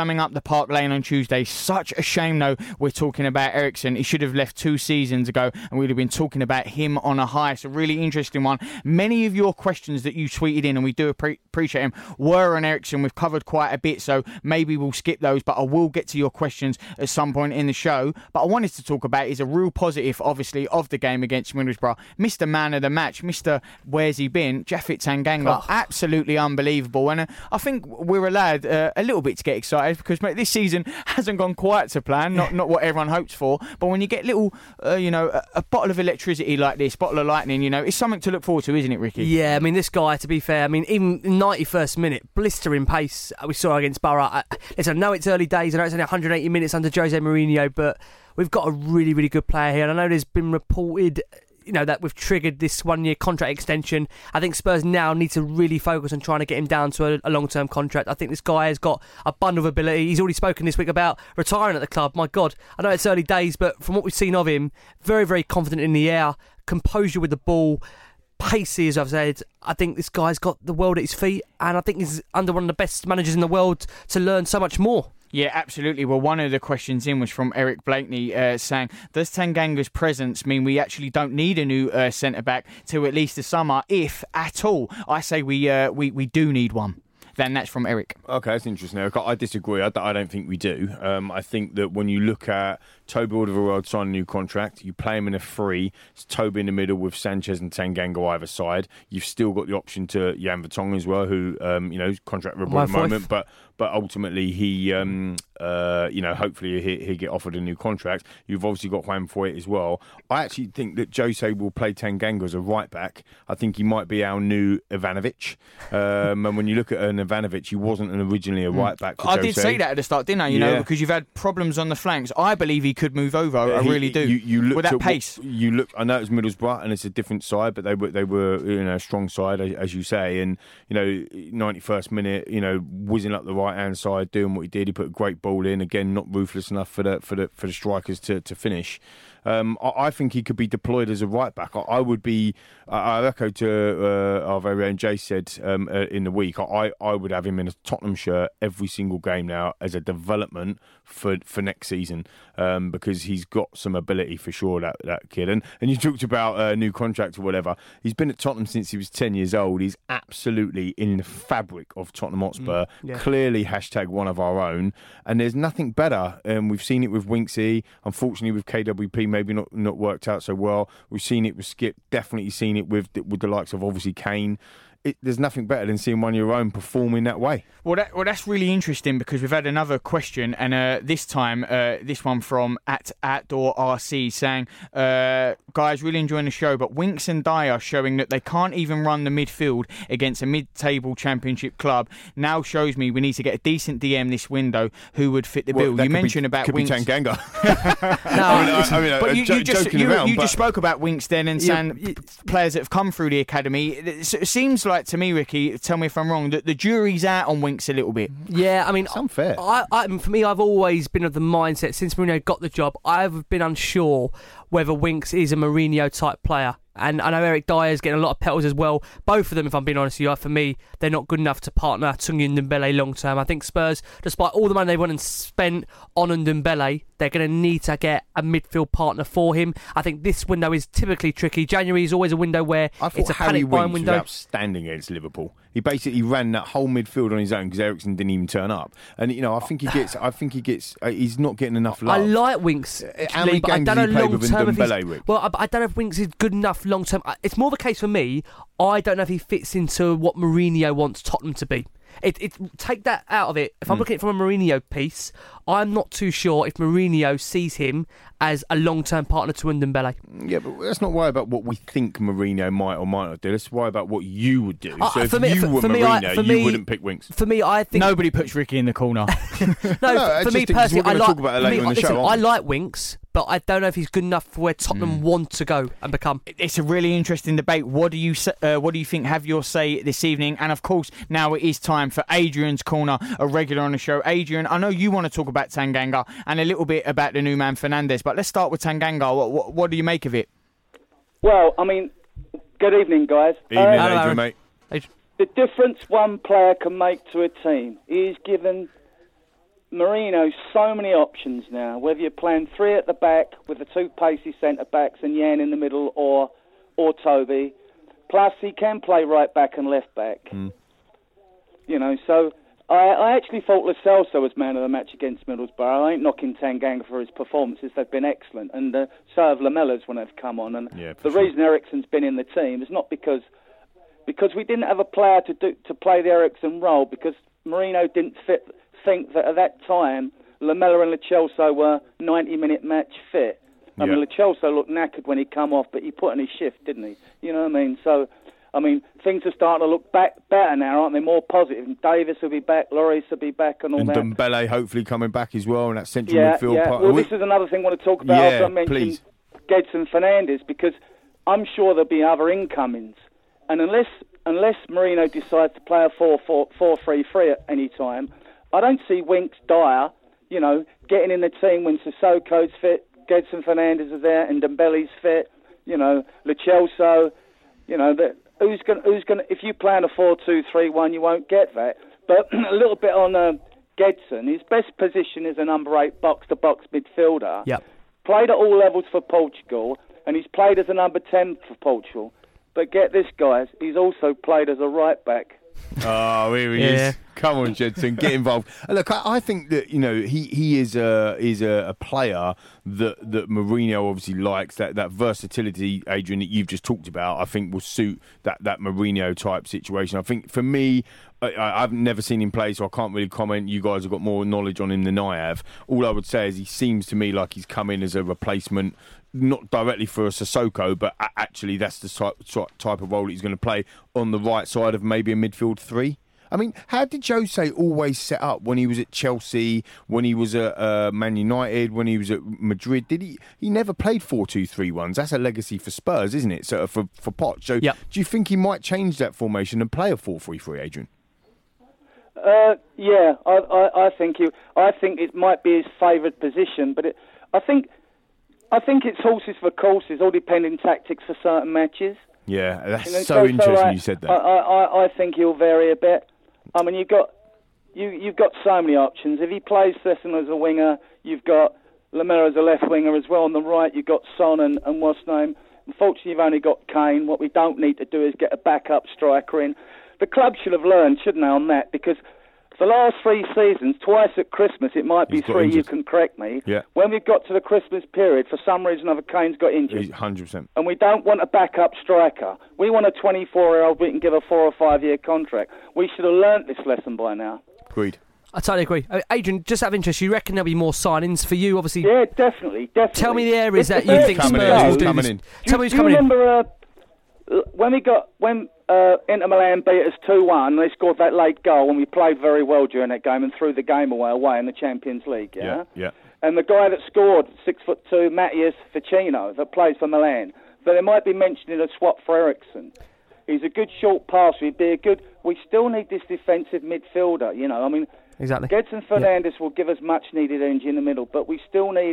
coming up the Park Lane on Tuesday. Such a shame, though, we're talking about Eriksen. He should have left two seasons ago, and we'd have been talking about him on a high. It's a really interesting one. Many of your questions that you tweeted in, and we do appre- appreciate them, were on Eriksen. We've covered quite a bit, so maybe we'll skip those, but I will get to your questions at some point in the show. But I wanted to talk about is a real positive, obviously, of the game against Middlesbrough. Mister Man of the Match, Mister Where's he been? Japhet Tanganga, oh. absolutely unbelievable. And uh, I think we're allowed uh, a little bit to get excited because mate, this season hasn't gone quite to plan, not not what everyone hopes for. But when you get little, uh, you know, a, a bottle of electricity like this, bottle of lightning, you know, it's something to look forward to, isn't it, Ricky? Yeah, I mean, this guy, to be fair, I mean, even ninety-first minute, blistering pace we saw against Borough. I, listen, I know it's early days, I know it's only one hundred eighty minutes under Jose Mourinho, but we've got a really, really good player here. And I know there's been reported, you know, that we've triggered this one-year contract extension. I think Spurs now need to really focus on trying to get him down to a, a long-term contract. I think this guy has got a bundle of ability. He's already spoken this week about retiring at the club. My God, I know it's early days, but from what we've seen of him, very, very confident in the air, composure with the ball, pacey, as I've said. I think this guy's got the world at his feet, and I think he's under one of the best managers in the world to learn so much more. Yeah, absolutely. Well, one of the questions in was from Eric Blakeney uh, saying, does Tanganga's presence mean we actually don't need a new uh, centre-back till at least the summer, if at all? I say we uh, we, we do need one. Then that's from Eric. Okay, that's interesting, Eric. I disagree. I, I don't think we do. Um, I think that when you look at Toby Alderweireld sign a new contract, you play him in a free, it's Toby in the middle with Sanchez and Tanganga either side. You've still got the option to Jan Vertonghen as well, who, um, you know, contract renewal at the moment, but but ultimately he, um, uh, you know, hopefully he, he'll get offered a new contract. You've obviously got Juan Foyt as well. I actually think that Jose will play Tanganga as a right back. I think he might be our new Ivanovic. Um, and when you look at an Ivanovic, he wasn't an originally a right back. For I Jose. did say that at the start, didn't I? You yeah. know, because you've had problems on the flanks. I believe he could move over. I he, really do. You, you looked with that at pace. What, you look. I know it's Middlesbrough and it's a different side, but they were they were you know a strong side as you say. And you know, ninety-first minute, you know, whizzing up the right hand side, doing what he did. He put a great ball in. Again, not ruthless enough for the for the for the strikers to to finish. Um, I, I think he could be deployed as a right back. I, I would be. I, I echo to uh, our very own Jay said um, uh, in the week. I, I would have him in a Tottenham shirt every single game now as a development for for next season um, because he's got some ability for sure. That that kid. And and you talked about a new contract or whatever. He's been at Tottenham since he was ten years old. He's absolutely in the fabric of Tottenham Hotspur. Mm, yeah. Clearly, hashtag one of our own. And there's nothing better. And um, we've seen it with Winksy. Unfortunately, with K W P. Maybe not, not worked out so well. We've seen it with Skip, definitely seen it with with the likes of obviously Kane. It, there's nothing better than seeing one of your own perform in that way. Well, that, well, that's really interesting because we've had another question, and uh, this time, uh, this one from at Outdoor R C saying, uh, guys, really enjoying the show, but Winks and Dyer showing that they can't even run the midfield against a mid-table championship club now shows me we need to get a decent D M this window who would fit the well, bill. You mentioned be, about could Winks. Be Tanganga. no, I mean, I, I mean, but uh, you, jo- you just, you, around, you but... just spoke about Winks then and saying yeah, players that have come through the academy. It seems like to me, Ricky, tell me if I'm wrong, that the jury's out on Winks a little bit. Yeah, I mean, it's unfair. I, I, for me, I've always been of the mindset since Mourinho got the job. I've been unsure whether Winks is a Mourinho type player. And I know Eric Dyer's getting a lot of petals as well. Both of them, if I'm being honest with you, for me, they're not good enough to partner Tungi Ndombele long term. I think Spurs, despite all the money they went and spent on Ndombele, they're going to need to get a midfield partner for him. I think this window is typically tricky. January is always a window where I thought it's a Harry panic buying Winks window. was outstanding against Liverpool. He basically ran that whole midfield on his own because Eriksen didn't even turn up. And you know, I think he gets. I think he gets. Uh, he's not getting enough love. I like Winks. How many games I don't did he know play with long Ndombele, Rick? Well, I, I don't know if Winks is good enough long term. It's more of a case for me. I don't know if he fits into what Mourinho wants Tottenham to be. It, it take that out of it. If I'm mm. looking at it from a Mourinho piece, I'm not too sure if Mourinho sees him as a long-term partner to Ndombele. Yeah, but let's not worry about what we think Mourinho might or might not do. Let's worry about what you would do. Uh, so if for me, you for, were for Mourinho, me, I, for you me, wouldn't pick Winks. For me, I think nobody puts Ricky in the corner. no, no, for me just, personally, I like. Talk about it later me, in the listen, show, I like Winks, but I don't know if he's good enough for where Tottenham mm. want to go and become. It's a really interesting debate. What do you uh, what do you think? Have your say this evening. And of course, now it is time for Adrian's Corner, a regular on the show. Adrian, I know you want to talk about Tanganga and a little bit about the new man Fernandes, but let's start with Tanganga. What, what, what do you make of it? Well, I mean, good evening, guys. Evening, uh, Adrian, hello. mate. The difference one player can make to a team. He is given Mourinho's so many options now, whether you're playing three at the back with the two pacey centre-backs and Jan in the middle or or Toby, plus he can play right back and left back. Mm. You know, so I, I actually thought Lo Celso was man of the match against Middlesbrough. I ain't knocking Tanganga for his performances. They've been excellent. And uh, so have Lamella's when they've come on. And yeah, the sure. reason Eriksen's been in the team is not because because we didn't have a player to do, to play the Eriksen role, because Mourinho didn't fit, think that at that time Lamella and Lo Celso were ninety-minute match fit. I yeah. mean, Lo Celso looked knackered when he come off, but he put in his shift, didn't he? You know what I mean? So, I mean, things are starting to look back better now, aren't they? More positive. And Davis will be back, Lloris will be back, and all and that. And Dembele hopefully coming back as well in that central yeah, midfield yeah. part. Well, we... this is another thing I want to talk about Yeah, after I mentioned please. Gedson Fernandes, because I'm sure there'll be other incomings. And unless unless Mourinho decides to play a four four three three at any time, I don't see Winks, Dyer, you know, getting in the team when Sissoko's fit, Gedson Fernandes is there, and Dembele's fit, you know, Lo Celso, you know, that who's going who's going if you play in a four two three one, you won't get that. But a little bit on uh, Gedson, his best position is a number eight box-to-box midfielder. Yep. Played at all levels for Portugal, and he's played as a number ten for Portugal. But get this, guys, he's also played as a right-back. Oh, here he Yeah. is. Come on, Gedson, get involved. And look, I, I think that, you know, he, he is a is a, a player that that Mourinho obviously likes. That, that versatility, Adrian, that you've just talked about, I think will suit that, that Mourinho type situation. I think for me, I, I've never seen him play, so I can't really comment. You guys have got more knowledge on him than I have. All I would say is he seems to me like he's come in as a replacement, not directly for a Sissoko, but actually that's the type, type of role he's going to play on the right side of maybe a midfield three. I mean, how did Jose always set up when he was at Chelsea, when he was at uh, Man United, when he was at Madrid? Did he? He never played four two three ones. That's a legacy for Spurs, isn't it? So for for Poch. So yep. do you think he might change that formation and play a four three three, Adrian? Uh, yeah, I, I, I think you. I think it might be his favoured position, but it, I think. I think it's horses for courses, all depending tactics for certain matches. Yeah, that's You know, so, so interesting so I, you said that. I, I, I think he'll vary a bit. I mean, you've got you, you've got so many options. If he plays Sesson as a winger, you've got Lamella as a left winger as well. On the right, you've got Son and, and what's name. Unfortunately, you've only got Kane. What we don't need to do is get a backup striker in. The club should have learned, shouldn't they, on that? Because the last three seasons, twice at Christmas, it might be He's got three, injured. you can correct me. Yeah. When we've got to the Christmas period, for some reason or other, Kane's got injured. one hundred percent. And we don't want a backup striker. We want a twenty-four-year-old we can give a four or five-year contract. We should have learnt this lesson by now. Agreed. I totally agree. Uh, Adrian, just out of interest, you reckon there'll be more signings for you? Obviously, Yeah, definitely, definitely. tell me the areas If- that if you think Eriksen Coming in, Spurs goes- will do coming this. in. Tell me Do who's you coming in. remember uh, when we got when uh, Inter Milan beat us two one? They scored that late goal, and we played very well during that game and threw the game away away in the Champions League. Yeah, Yeah, yeah. And the guy that scored, six foot two, Matthias Ficino, that plays for Milan. But they might be mentioning a swap for Eriksen. He's a good short passer. He'd be a good. We still need this defensive midfielder. You know, I mean, Exactly. Gedson Fernandes will give us much needed energy in the middle, but we still need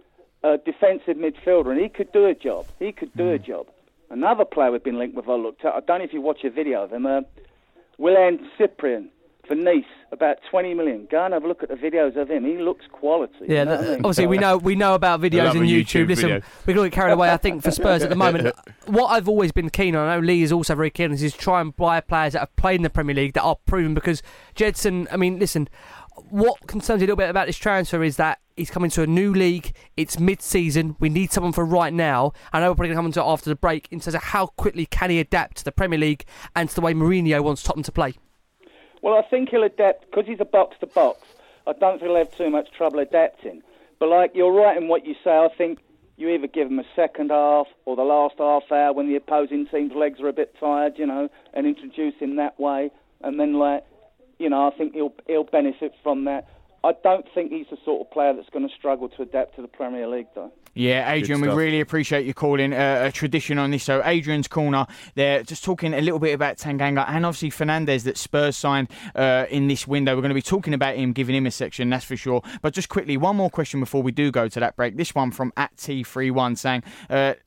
a defensive midfielder, and he could do a job. He could do mm. a job. Another player we've been linked with, I looked at, I don't know if you watch a video of him, uh, Willian Cyprian for Nice, about twenty million. Go and have a look at the videos of him. He looks quality. Yeah, you know the, what I mean? obviously So- we know we know about videos love on a YouTube. YouTube Listen, video. we can get carried away. I think for Spurs at the moment, what I've always been keen on, I know Lee is also very keen on, is try and buy players that have played in the Premier League that are proven. Because Gedson, I mean, listen, what concerns me a little bit about this transfer is that he's coming to a new league. It's mid-season. We need someone for right now. I know we're probably going to come into it after the break in terms of how quickly can he adapt to the Premier League and to the way Mourinho wants Tottenham to play. Well, I think he'll adapt because he's a box-to-box. I don't think he'll have too much trouble adapting. But, like, you're right in what you say. I think you either give him a second half or the last half hour when the opposing team's legs are a bit tired, you know, and introduce him that way. And then, like, you know, I think he'll he'll benefit from that. I don't think he's the sort of player that's going to struggle to adapt to the Premier League, though. Yeah, Adrian, we really appreciate you calling uh, a tradition on this. So Adrian's Corner, they're just talking a little bit about Tanganga and obviously Fernandes that Spurs signed uh, in this window. We're going to be talking about him, giving him a section, that's for sure. But just quickly, one more question before we do go to that break. This one from at T thirty-one saying, uh,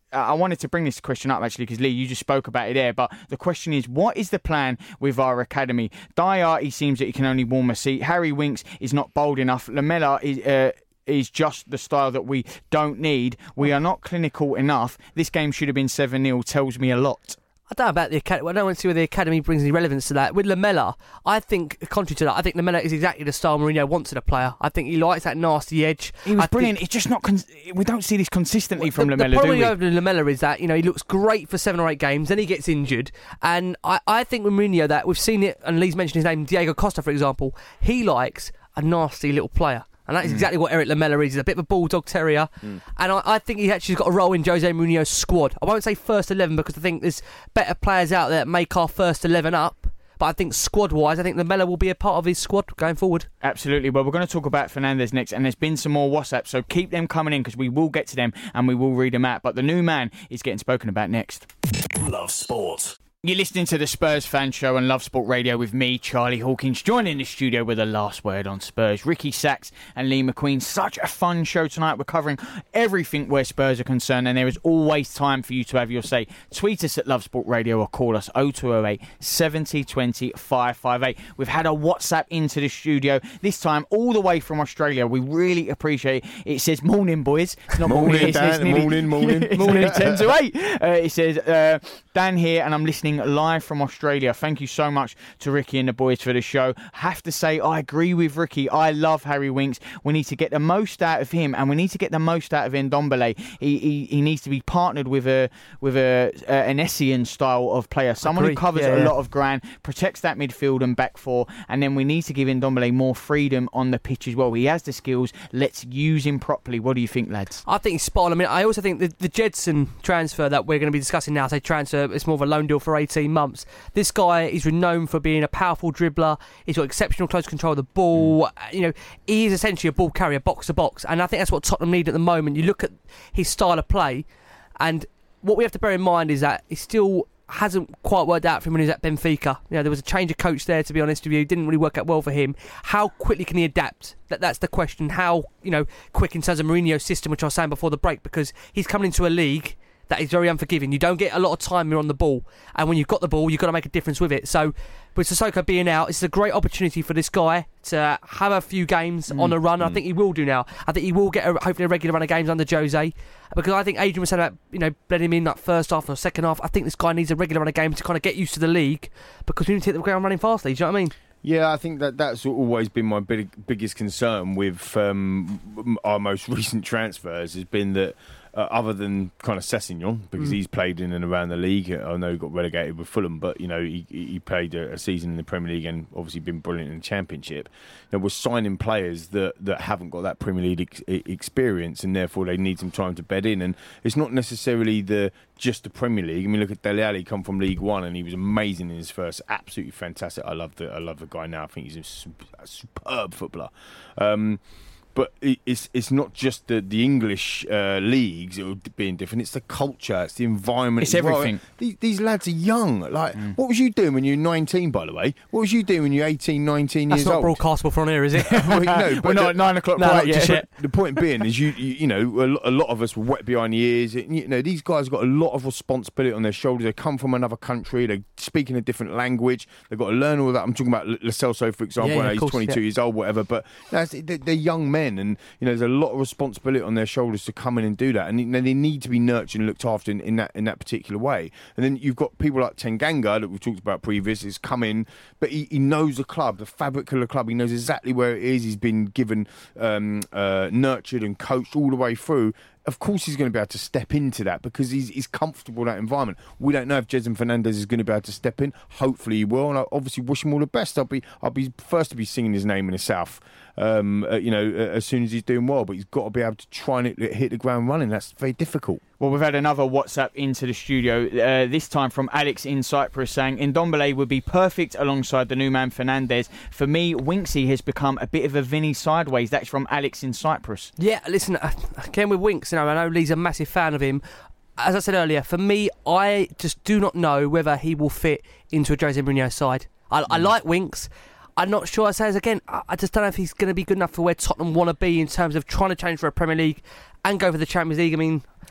I wanted to bring this question up actually because Lee, you just spoke about it there. But the question is, what is the plan with our academy? Dyer, he seems that he can only warm a seat. Harry Winks is not bold enough. Lamela is. Uh, is just the style that we don't need. We are not clinical enough. This game should have been seven nil, tells me a lot. I don't know about the academy. I don't want to see where the academy brings any relevance to that. With Lamela, I think, contrary to that, I think Lamela is exactly the style Mourinho wants in a player. I think he likes that nasty edge. He was I brilliant. Think, it's just not. Con- we don't see this consistently from the, Lamela, the problem do we? with Lamela is that, you know, he looks great for seven or eight games, then he gets injured. And I, I think with Mourinho, that we've seen it, and Lee's mentioned his name, Diego Costa, for example, he likes a nasty little player. And that is exactly what Eric Lamela is. He's a bit of a bulldog terrier. Mm. And I, I think he actually has got a role in Jose Mourinho's squad. I won't say first eleven because I think there's better players out there that make our first eleven up. But I think squad-wise, I think Lamela will be a part of his squad going forward. Absolutely. Well, we're going to talk about Fernandes next. And there's been some more WhatsApps, so keep them coming in because we will get to them and we will read them out. But the new man is getting spoken about next. Love Sport. You're listening to the Spurs Fan Show on Love Sport Radio with me, Charlie Hawkins, joining the studio with a last word on Spurs. Ricky Sachs and Lee McQueen. Such a fun show tonight. We're covering everything where Spurs are concerned, and there is always time for you to have your say. Tweet us at Love Sport Radio or call us oh two oh eight, seventy, twenty, five five eight. We've had a WhatsApp into the studio, this time all the way from Australia. We really appreciate it. It says, morning, boys. It's not morning, morning, it's, Dan, it's nearly, morning, morning. morning, ten to eight. Uh, it says, uh, Dan here, and I'm listening live from Australia. Thank you so much to Ricky and the boys for the show. Have to say, I agree with Ricky. I love Harry Winks. We need to get the most out of him, and we need to get the most out of Ndombele. He he, he needs to be partnered with a with a, a an Essien style of player, someone Agree. who covers yeah, a yeah. lot of ground, protects that midfield and back four, and then we need to give Ndombele more freedom on the pitch as well. He has the skills. Let's use him properly. What do you think, lads? I think he's spot on. I mean, I also think the, the Jedson transfer that we're going to be discussing now, say transfer, it's more of a loan deal for eighteen months. This guy is renowned for being a powerful dribbler. He's got exceptional close control of the ball. Mm. You know, he is essentially a ball carrier, box to box, and I think that's what Tottenham need at the moment. You look at his style of play, and what we have to bear in mind is that he still hasn't quite worked out for him when he was at Benfica. You know, there was a change of coach there, to be honest with you. It didn't really work out well for him. How quickly can he adapt? That, that's the question. How, you know, quick in terms of Mourinho's system, which I was saying before the break, because he's coming into a league that is very unforgiving. You don't get a lot of time on the ball, and when you've got the ball, you've got to make a difference with it. So, with Sissoko being out, it's a great opportunity for this guy to have a few games mm. on a run. Mm. I think he will do now. I think he will get a, hopefully a regular run of games under Jose, because I think Adrian was saying about, you know, letting him in that first half or second half. I think this guy needs a regular run of games to kind of get used to the league, because we need to hit the ground running fastly. Do you know what I mean? Yeah, I think that that's always been my big, biggest concern with um, our most recent transfers, has been that uh, other than kind of Sessegnon, because mm. he's played in and around the league. I know he got relegated with Fulham, but you know he he played a, a season in the Premier League and obviously been brilliant in the Championship. You know, we're signing players that, that haven't got that Premier League ex- experience, and therefore they need some time to bed in. And it's not necessarily the just the Premier League. I mean, look at Dele Alli, come from League One, and he was amazing in his first. Absolutely fantastic. I love the I love the guy now. I think he's a, super, a superb footballer. Um, But it's it's not just the, the English uh, leagues being different. It's the culture, it's the environment. It's everything. Well, these, these lads are young. Like, mm. what was you doing when you were nineteen, by the way? What was you doing when you were eighteen, nineteen That's years old? That's not broadcastable from here, is it? well, no, but we're not the, at nine o'clock no, quite yet. yet. The point being is, you you, you know, a lot of us were wet behind the ears. You know, these guys have got a lot of responsibility on their shoulders. They come from another country. They're speaking a different language. They've got to learn all that. I'm talking about Lo Celso, for example. Yeah, yeah, I know he's course, twenty-two yeah. years old, whatever. But you know, they're, they're young men, and you know, there's a lot of responsibility on their shoulders to come in and do that, and you know, they need to be nurtured and looked after in, in that in that particular way. And then you've got people like Tanganga that we've talked about previous, has come in, but he, he knows the club, the fabric of the club. He knows exactly where it is. He's been given um, uh, nurtured and coached all the way through. Of course he's going to be able to step into that because he's, he's comfortable in that environment. We don't know if Jedson Fernandes is going to be able to step in. Hopefully he will, and I obviously wish him all the best. I'll be I'll be first to be singing his name in the South, um, uh, you know, uh, as soon as he's doing well. But he's got to be able to try and hit the ground running. That's very difficult. Well, we've had another WhatsApp into the studio, uh, this time from Alex in Cyprus, saying Ndombele would be perfect alongside the new man Fernandes. For me, Winksy has become a bit of a Vinny sideways. That's from Alex in Cyprus. Yeah, listen, again with Winks, you know, I know Lee's a massive fan of him. As I said earlier, for me, I just do not know whether he will fit into a Jose Mourinho side. I, mm. I like Winks. I'm not sure. I say this again, I just don't know if he's going to be good enough for where Tottenham want to be in terms of trying to change for a Premier League and go for the Champions League. I mean,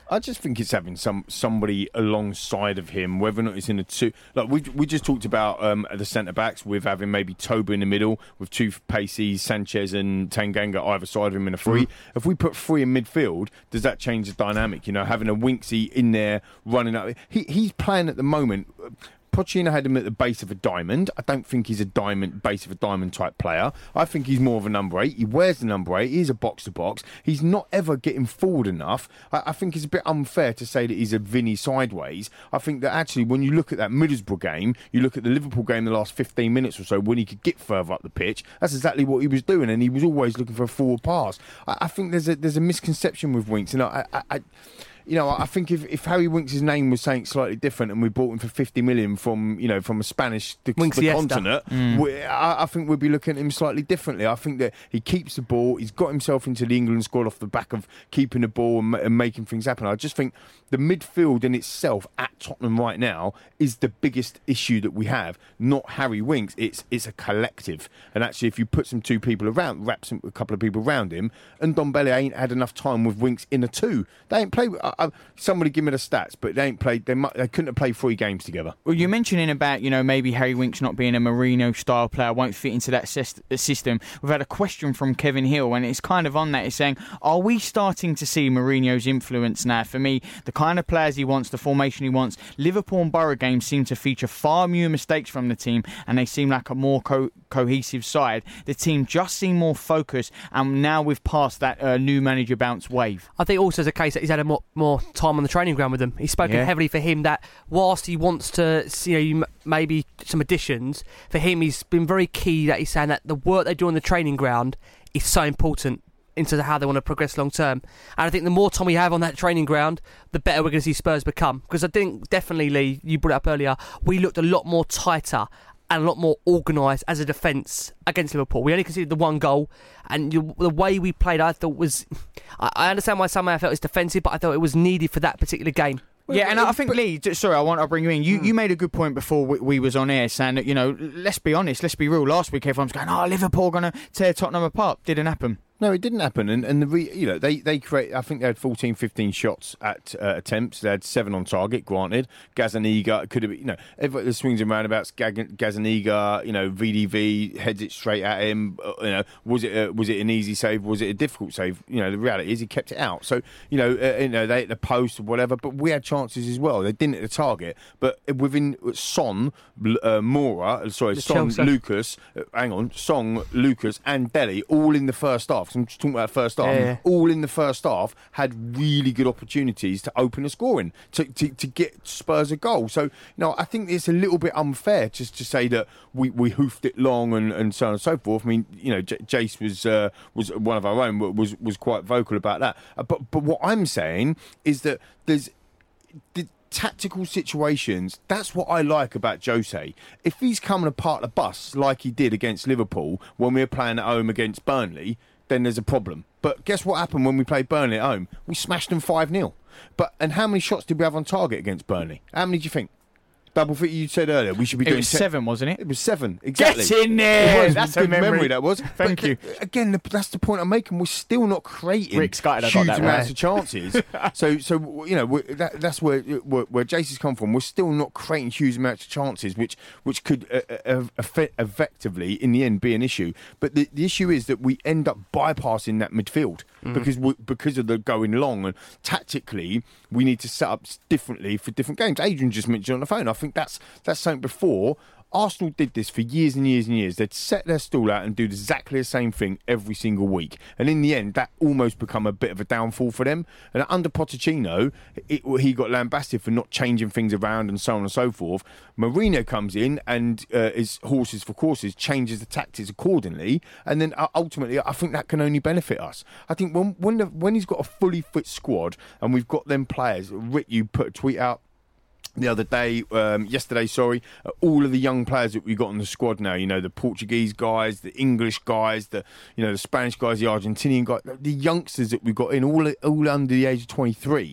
I just think it's having some somebody alongside of him, whether or not it's in a two. Like we we just talked about um, the centre backs with having maybe Toba in the middle with two paces, Sanchez and Tanganga either side of him in a three. Mm-hmm. If we put three in midfield, does that change the dynamic? You know, having a Winksy in there running up. He he's playing at the moment. Pochettino had him at the base of a diamond. I don't think he's a diamond, base of a diamond type player. I think he's more of a number eight. He wears the number eight. He's a box to box. He's not ever getting forward enough. I, I think it's a bit unfair to say that he's a Vinny sideways. I think that actually, when you look at that Middlesbrough game, you look at the Liverpool game the last fifteen minutes or so, when he could get further up the pitch, that's exactly what he was doing, and he was always looking for a forward pass. I, I think there's a there's a misconception with Winks, and I. I, I You know, I think if, if Harry Winks' name was saying slightly different and we bought him for fifty million from, you know, from a Spanish the, the continent, mm. we, I, I think we'd be looking at him slightly differently. I think that he keeps the ball. He's got himself into the England squad off the back of keeping the ball and, and making things happen. I just think the midfield in itself at Tottenham right now is the biggest issue that we have, not Harry Winks. It's it's a collective. And actually, if you put some two people around, wrap some, a couple of people around him, and Ndombele ain't had enough time with Winks in a two. They ain't played. Uh, somebody give me the stats, but they ain't played. They, might, they couldn't have played three games together. Well, you're mentioning about, you know, maybe Harry Winks not being a Mourinho style player, won't fit into that system. We've had a question from Kevin Hill, and it's kind of on that. It's saying, are we starting to see Mourinho's influence now? For me, the kind of players he wants, the formation he wants. Liverpool and Borough games seem to feature far fewer mistakes from the team, and they seem like a more co- cohesive side. The team just seem more focused, and now we've passed that uh, new manager bounce wave. I think also it's a case that he's had a more, more time on the training ground with them. He's spoken yeah. heavily for him that whilst he wants to see, you know, maybe some additions, for him he's been very key that he's saying that the work they do on the training ground is so important into how they want to progress long term. And I think the more time we have on that training ground, the better we're going to see Spurs become. Because I think definitely, Lee, you brought it up earlier, we looked a lot more tighter and a lot more organised as a defence against Liverpool. We only conceded the one goal, and you, the way we played, I thought was... I, I understand why some may have felt it was defensive, but I thought it was needed for that particular game. Yeah, and I think, Lee, sorry, I want to bring you in. You you made a good point before we, we was on air saying that, you know, let's be honest, let's be real. Last week, everyone's going, oh, Liverpool going to tear Tottenham apart. Didn't happen. No, it didn't happen, and and the re, you know they they create. I think they had fourteen, fifteen shots at uh, attempts. They had seven on target. Granted, Gazzaniga could have, you know, everybody swings and roundabouts. Gazzaniga, you know, V D V heads it straight at him. Uh, you know, was it a, was it an easy save? Was it a difficult save? You know, the reality is he kept it out. So you know, uh, you know they hit the post or whatever, but we had chances as well. They didn't hit the target, but within Son, uh, Mora, sorry, the Son, Chelsea. Lucas, uh, hang on, Song, Lucas, and Dele, all in the first half. I'm just talking about first half. Yeah. All in the first half had really good opportunities to open the scoring, to, to to get Spurs a goal. So, you know, I think it's a little bit unfair just to say that we, we hoofed it long and, and so on and so forth. I mean, you know, J- Jace was uh, was one of our own, was was quite vocal about that. Uh, but but what I'm saying is that there's the tactical situations. That's what I like about Jose. If he's coming apart the bus like he did against Liverpool when we were playing at home against Burnley, then there's a problem. But guess what happened when we played Burnley at home? We smashed them five nil. But and how many shots did we have on target against Burnley? How many do you think? Double fit, you said earlier. We should be it doing was te- seven, wasn't it? It was seven, exactly. Get in there! It was. That's Good a memory. memory. That was. Thank but you. The, again, that's the point I'm making. We're still not creating Rick Scotty, I huge got that amounts right. of chances. so, so you know, we're, that, that's where where, where Jason's come from. We're still not creating huge amounts of chances, which which could uh, uh, effect, effectively, in the end, be an issue. But the, the issue is that we end up bypassing that midfield mm. because we, because of the going long, and tactically we need to set up differently for different games. Adrian just mentioned on the phone. I think that's that's something before. Arsenal did this for years and years and years. They'd set their stall out and do exactly the same thing every single week. And in the end, that almost become a bit of a downfall for them. And under Pochettino, it, he got lambasted for not changing things around and so on and so forth. Mourinho comes in and uh, is horses for courses, changes the tactics accordingly. And then uh, ultimately, I think that can only benefit us. I think when when, the, when he's got a fully fit squad and we've got them players, Rick, you put a tweet out the other day, um, yesterday, sorry, uh, all of the young players that we've got on the squad now, you know, the Portuguese guys, the English guys, the, you know, the Spanish guys, the Argentinian guys, the youngsters that we've got in, all all under the age of twenty-three.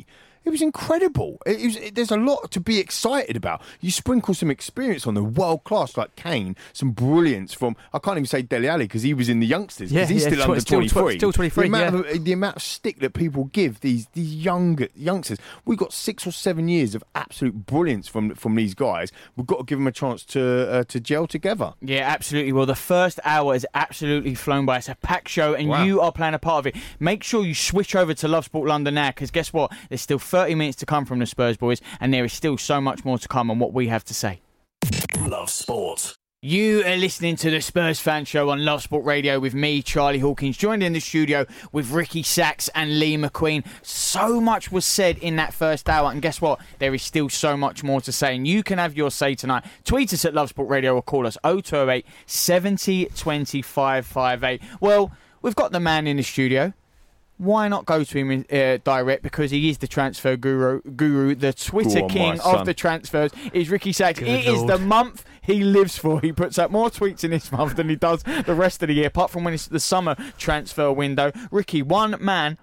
It was incredible. It, it was, it, there's a lot to be excited about. You sprinkle some experience on the world class like Kane, some brilliance from, I can't even say Dele Alli because he was in the youngsters, because Yeah, he's yeah, still tw- under still tw- twenty-three. still twenty-three, The amount, yeah. of, the amount of stick that people give these these young youngsters. We've got six or seven years of absolute brilliance from from these guys. We've got to give them a chance to uh, to gel together. Yeah, absolutely. Well, the first hour has absolutely flown by. It's a packed show, and Wow. you are playing a part of it. Make sure you switch over to Love Sport London now, because guess what? There's still thirty minutes to come from the Spurs boys, and there is still so much more to come on what we have to say. Love Sport. You are listening to the Spurs Fan Show on Love Sport Radio with me, Charlie Hawkins, joined in the studio with Ricky Sachs and Lee McQueen. So much was said in that first hour, and guess what? There is still so much more to say, and you can have your say tonight. Tweet us at Love Sport Radio or call us oh two oh eight, seventy, twenty-five, fifty-eight. Well, we've got the man in the studio. Why not go to him uh, direct? Because he is the transfer guru, guru the Twitter Go on, king my of son. the transfers. Is Ricky Sachs. Good It is Lord. the month he lives for. He puts out more tweets in this month than he does the rest of the year, apart from when it's the summer transfer window. Ricky, one man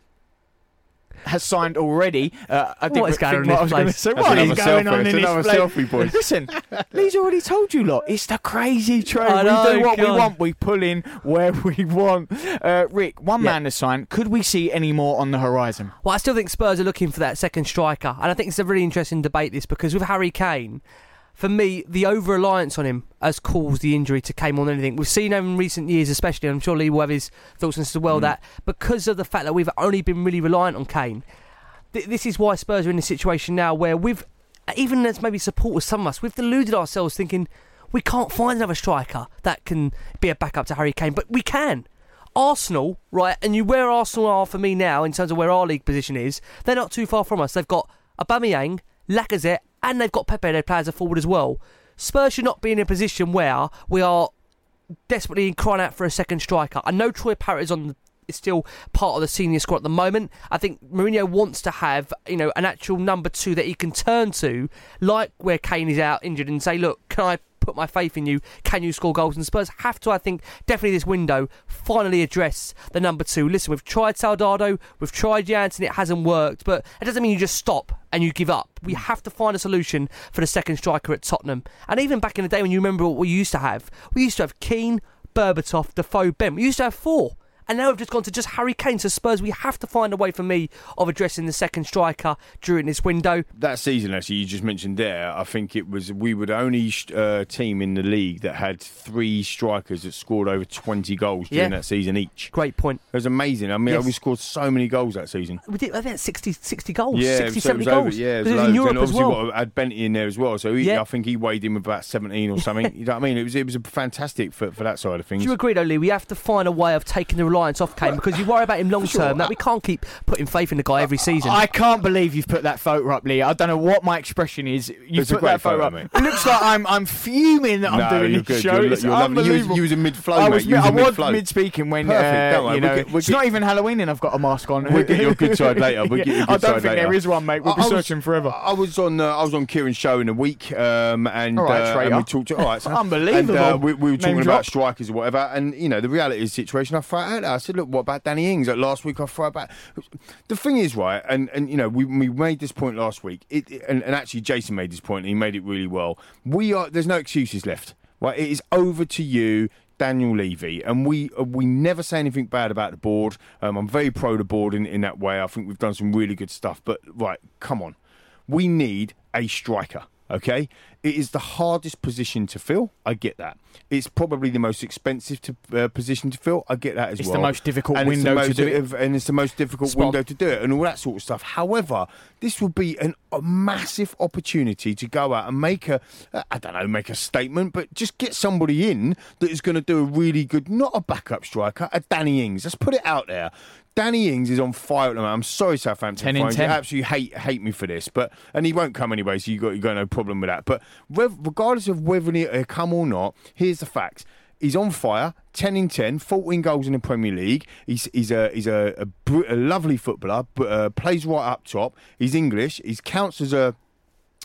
has signed already. Uh, I didn't What is going think on in what I this was going to place? say. That's What is another going selfie. on It's in this another place? selfie, boys. Listen, Lee's already told you lot. It's the crazy train. I We know, do what we God. want. We pull in where we want. Uh, Rick, one Yeah. man has signed. Could we see any more on the horizon? Well, I still think Spurs are looking for that second striker, and I think it's a really interesting debate, this, because with Harry Kane, for me, the over-reliance on him has caused the injury to Kane more than anything. We've seen over in recent years, especially, and I'm sure Lee will have his thoughts on this as well, Mm. that because of the fact that we've only been really reliant on Kane, th- this is why Spurs are in a situation now where we've, even as maybe supporters, some of us, we've deluded ourselves thinking we can't find another striker that can be a backup to Harry Kane, but we can. Arsenal, right, and you where Arsenal are for me now in terms of where our league position is, they're not too far from us. They've got Aubameyang, Lacazette, and they've got Pepe, their players, are forward as well. Spurs should not be in a position where we are desperately crying out for a second striker. I know Troy Parrott is on the, is still part of the senior squad at the moment. I think Mourinho wants to have, you know, an actual number two that he can turn to, like where Kane is out injured, and say, look, can I put my faith in you? Can you score goals? And Spurs have to, I think, definitely this window, finally address the number two. Listen, we've tried Soldado, we've tried Janssen, it hasn't worked, but it doesn't mean you just stop and you give up. We have to find a solution for the second striker at Tottenham. And even back in the day when you remember what we used to have, we used to have Keane, Berbatov, Defoe, Bent. We used to have four. And now we've just gone to just Harry Kane. So Spurs, we have to find a way for me of addressing the second striker during this window. That season, actually, you just mentioned there, I think it was we were the only uh, team in the league that had three strikers that scored over twenty goals during Yeah. that season each. Great point. It was amazing. I mean, Yes. we scored so many goals that season. We did, I think, sixty, sixty goals. Yeah, sixty, so it was seventy over. goals. Yeah, it was, Because it was loads. in Europe and as obviously well. what, had Benty in there as well. So he, Yeah. I think he weighed in with about seventeen or something. You know what I mean? It was it was a fantastic for, for that side of things. Do you agree, though, Lee? We have to find a way of taking the reliance off Kane, because you worry about him long sure. term. That we can't keep putting faith in the guy every season. I can't believe you've put that photo up, Lee. I don't know what my expression is. You've It's a put great that photo, photo, up. mate. It looks like I'm I'm fuming that I'm No, doing you're this good. show. You're, It's you're lovely. You was, unbelievable. you was in mid-flow, I mate. was, You was I in was mid-flow. mid-speaking when, Perfect. uh, Don't worry, you we'll know, get- we'll it's not get- even Halloween and I've got a mask on. We'll get your good side later. We'll get your I good don't side think later. there is one, mate. We'll be I- I was- searching forever. I was on uh, I was on Kieran's show in a week, um, and, All right, uh, traitor. and we talked. To, all right, so, Unbelievable. And, uh, we, we were Name talking drop. about strikers or whatever, and you know the reality of the situation. I threw it out there. I said, look, what about Danny Ings? Like last week, I threw it back. The thing is, right, and, and you know we we made this point last week, it, it- and, and actually Jason made this point, and he made it really well. We are there's no excuses left. Right, it is over to you, Daniel Levy, and we uh, we never say anything bad about the board. Um, I'm very pro the board in, in that way. I think we've done some really good stuff. But right, come on, we need a striker. Okay, it is the hardest position to fill. I get that. It's probably the most expensive to, uh, position to fill. I get that as It's well. the most difficult And it's the window to most- do it. and it's the most difficult Spot. window to do it, and all that sort of stuff. However, this would be an, a massive opportunity to go out and make a, uh, I don't know, make a statement, but just get somebody in that is going to do a really good, not a backup striker, a Danny Ings. Let's put it out there. Danny Ings is on fire at the moment. I'm sorry, Southampton ten in fans. ten. You absolutely hate hate me for this, but and he won't come anyway, so you got you got no problem with that. But rev, regardless of whether he'll come or not, here's the facts. He's on fire, ten in ten, fourteen goals in the Premier League. He's he's a he's a, a, br- a lovely footballer, but uh, plays right up top. He's English. He counts as a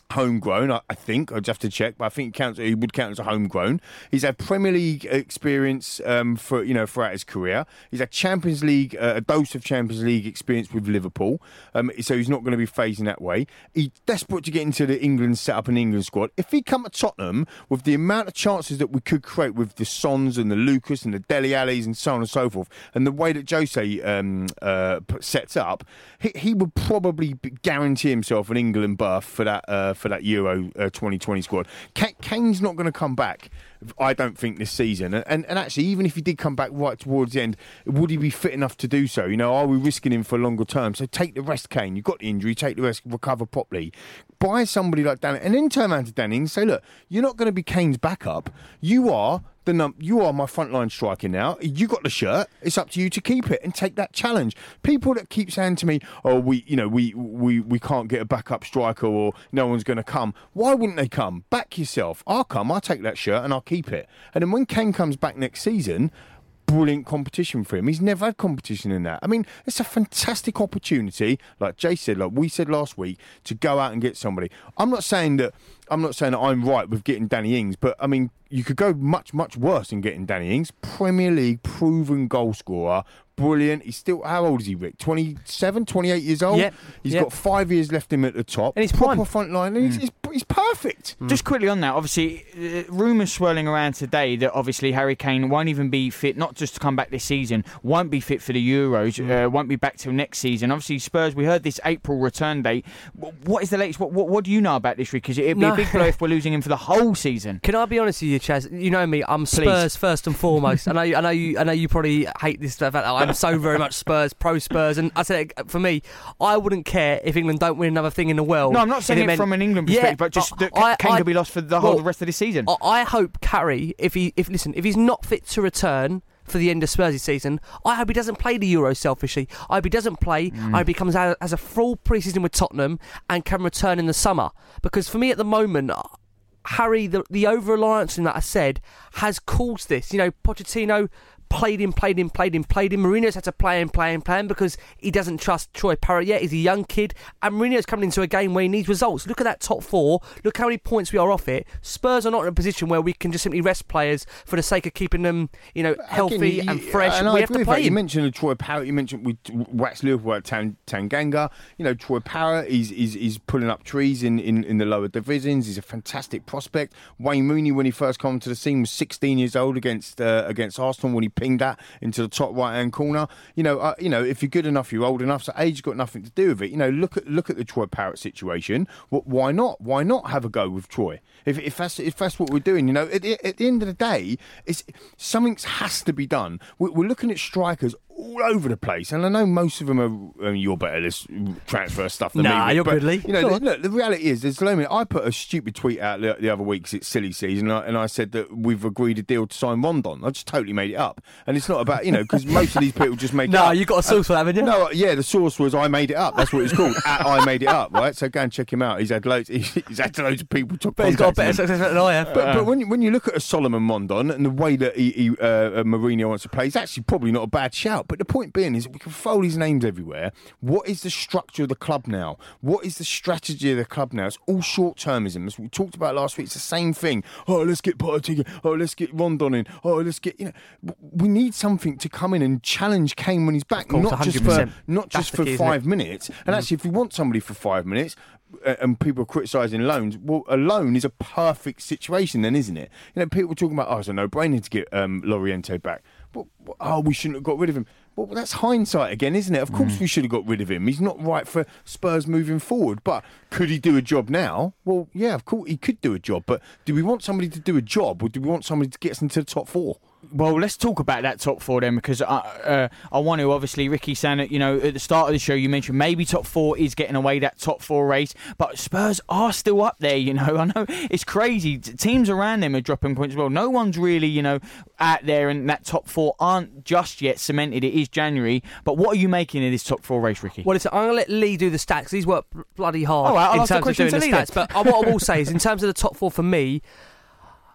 homegrown, I, I think. I'd have to check, but I think he, counts, he would count as a homegrown. He's had Premier League experience um, for you know throughout his career. He's had Champions League, uh, a dose of Champions League experience with Liverpool, um, so he's not going to be phasing that way. He's desperate to get into the England setup and England squad. If he come to Tottenham with the amount of chances that we could create with the Sons and the Lucas and the Dele Allis and so on and so forth, and the way that Jose um, uh, sets up, he, he would probably guarantee himself an England berth for that. Uh, for that Euro uh, twenty twenty squad. Kane's not going to come back, I don't think, this season. And, and and actually, even if he did come back right towards the end, would he be fit enough to do so? You know, are we risking him for a longer term? So take the rest, Kane. You've got the injury, take the rest, recover properly. Buy somebody like Danny, and then turn around to Danny and say, look, you're not going to be Kane's backup. You are the num- you are my frontline striker now. You got the shirt. It's up to you to keep it and take that challenge. People that keep saying to me, "Oh, we, you know, we we we can't get a backup striker, or no one's going to come." Why wouldn't they come? Back yourself. I'll come. I'll take that shirt and I'll keep it. And then when Kane comes back next season, brilliant competition for him. He's never had competition in that. I mean, it's a fantastic opportunity, like Jay said, like we said last week, to go out and get somebody. I'm not saying that I'm not saying that I'm right with getting Danny Ings, but I mean, you could go much, much worse in getting Danny Ings. Premier League proven goal scorer. Brilliant. He's still, how old is he, Rick? twenty-seven, twenty-eight years old? Yep. He's yep. got five years left him at the top. And he's proper prime. front line. And mm. he's, he's, he's perfect. Mm. Just quickly on that, obviously, uh, rumours swirling around today that obviously Harry Kane won't even be fit, not just to come back this season, won't be fit for the Euros, mm. uh, won't be back till next season. Obviously, Spurs, we heard this April return date. What is the latest? What, what, what do you know about this, Rick? Because it'd be no. a big blow if we're losing him for the whole season. Can I be honest with you, Chaz? You know me, I'm Spurs Please. first and foremost. I know, I know, you, I know you probably hate this stuff. I'm so very much Spurs, pro Spurs, and I said for me, I wouldn't care if England don't win another thing in the world. No, I'm not saying it, it meant, from an England perspective, yeah, but just I, that I, Kane I, could be lost for the whole well, rest of the season. I, I hope Carey, if he, if listen, if he's not fit to return for the end of Spurs' season, I hope he doesn't play the Euro selfishly. I hope he doesn't play. Mm. I hope he comes out as a full pre-season with Tottenham and can return in the summer. Because for me at the moment, Harry, the, the over-reliance in that I said, has caused this. You know, Pochettino played him, played him, played him, played him. Mourinho's had to play him, play him, play him because he doesn't trust Troy Parrott yet. He's a young kid. And Mourinho's coming into a game where he needs results. Look at that top four. Look how many points we are off it. Spurs are not in a position where we can just simply rest players for the sake of keeping them, you know, healthy Again, and fresh. And we I have to play him. You mentioned Troy Parrott. You mentioned we waxed Liverpool at Tan, Tanganga. You know, Troy Parrott, he's, he's, he's pulling up trees in, in, in the lower divisions. He's a fantastic prospect. Wayne Rooney, when he first came to the scene, was sixteen years old against uh, against Arsenal when he pinged that into the top right hand corner. You know, uh, you know, if you're good enough, you're old enough. So age got nothing to do with it. You know, look at look at the Troy Parrott situation. Well, why not? Why not have a go with Troy? If if that's if that's what we're doing, you know, at the, at the end of the day, it's something has to be done. We're, we're looking at strikers all over the place, and I know most of them are. I mean, you're better at this transfer stuff than nah, me. Nah, you're but, good, Lee. You know, the, look, the reality is, there's no. I put a stupid tweet out the, the other week because it's silly season, and I, and I said that we've agreed a deal to sign Rondon. I just totally made it up, and it's not about you know because most of these people just make. No, it up. No, you got a source for that, haven't you? No, yeah, the source was I made it up. That's what it's called. At I made it up, right? So go and check him out. He's had loads. He's had loads of people talk. But he's got a better success rate than I have. But, but when you, when you look at a Solomon Rondon and the way that he, he, uh, Mourinho wants to play, he's actually probably not a bad shout. But the point being is, we can throw these names everywhere. What is the structure of the club now? What is the strategy of the club now? It's all short-termism. As we talked about last week, it's the same thing. Oh, let's get Pochettino. Oh, let's get Rondon in. Oh, let's get, you know, we need something to come in and challenge Kane when he's back, course, not just for not just for key, five minutes. And mm. actually, if we want somebody for five minutes, and people are criticising loans, well, a loan is a perfect situation then, isn't it? You know, people are talking about, oh, it's a no-brainer to get um, Loriente back. But, oh, we shouldn't have got rid of him. Well, that's hindsight again, isn't it? Of course mm. we should have got rid of him. He's not right for Spurs moving forward. But could he do a job now? Well, yeah, of course he could do a job. But do we want somebody to do a job, or do we want somebody to get us into the top four? Well, let's talk about that top four then, because I, uh, I want to, obviously, Ricky saying that, you know, at the start of the show you mentioned maybe top four is getting away that top four race, but Spurs are still up there, you know. I know it's crazy. Teams around them are dropping points as well. No one's really, you know, out there, and that top four aren't just yet cemented. It is January, but what are you making of this top four race, Ricky? Well, listen, I'm going to let Lee do the stats. He's worked bloody hard oh, in terms of doing the Lee stats, but what I will say is, in terms of the top four for me,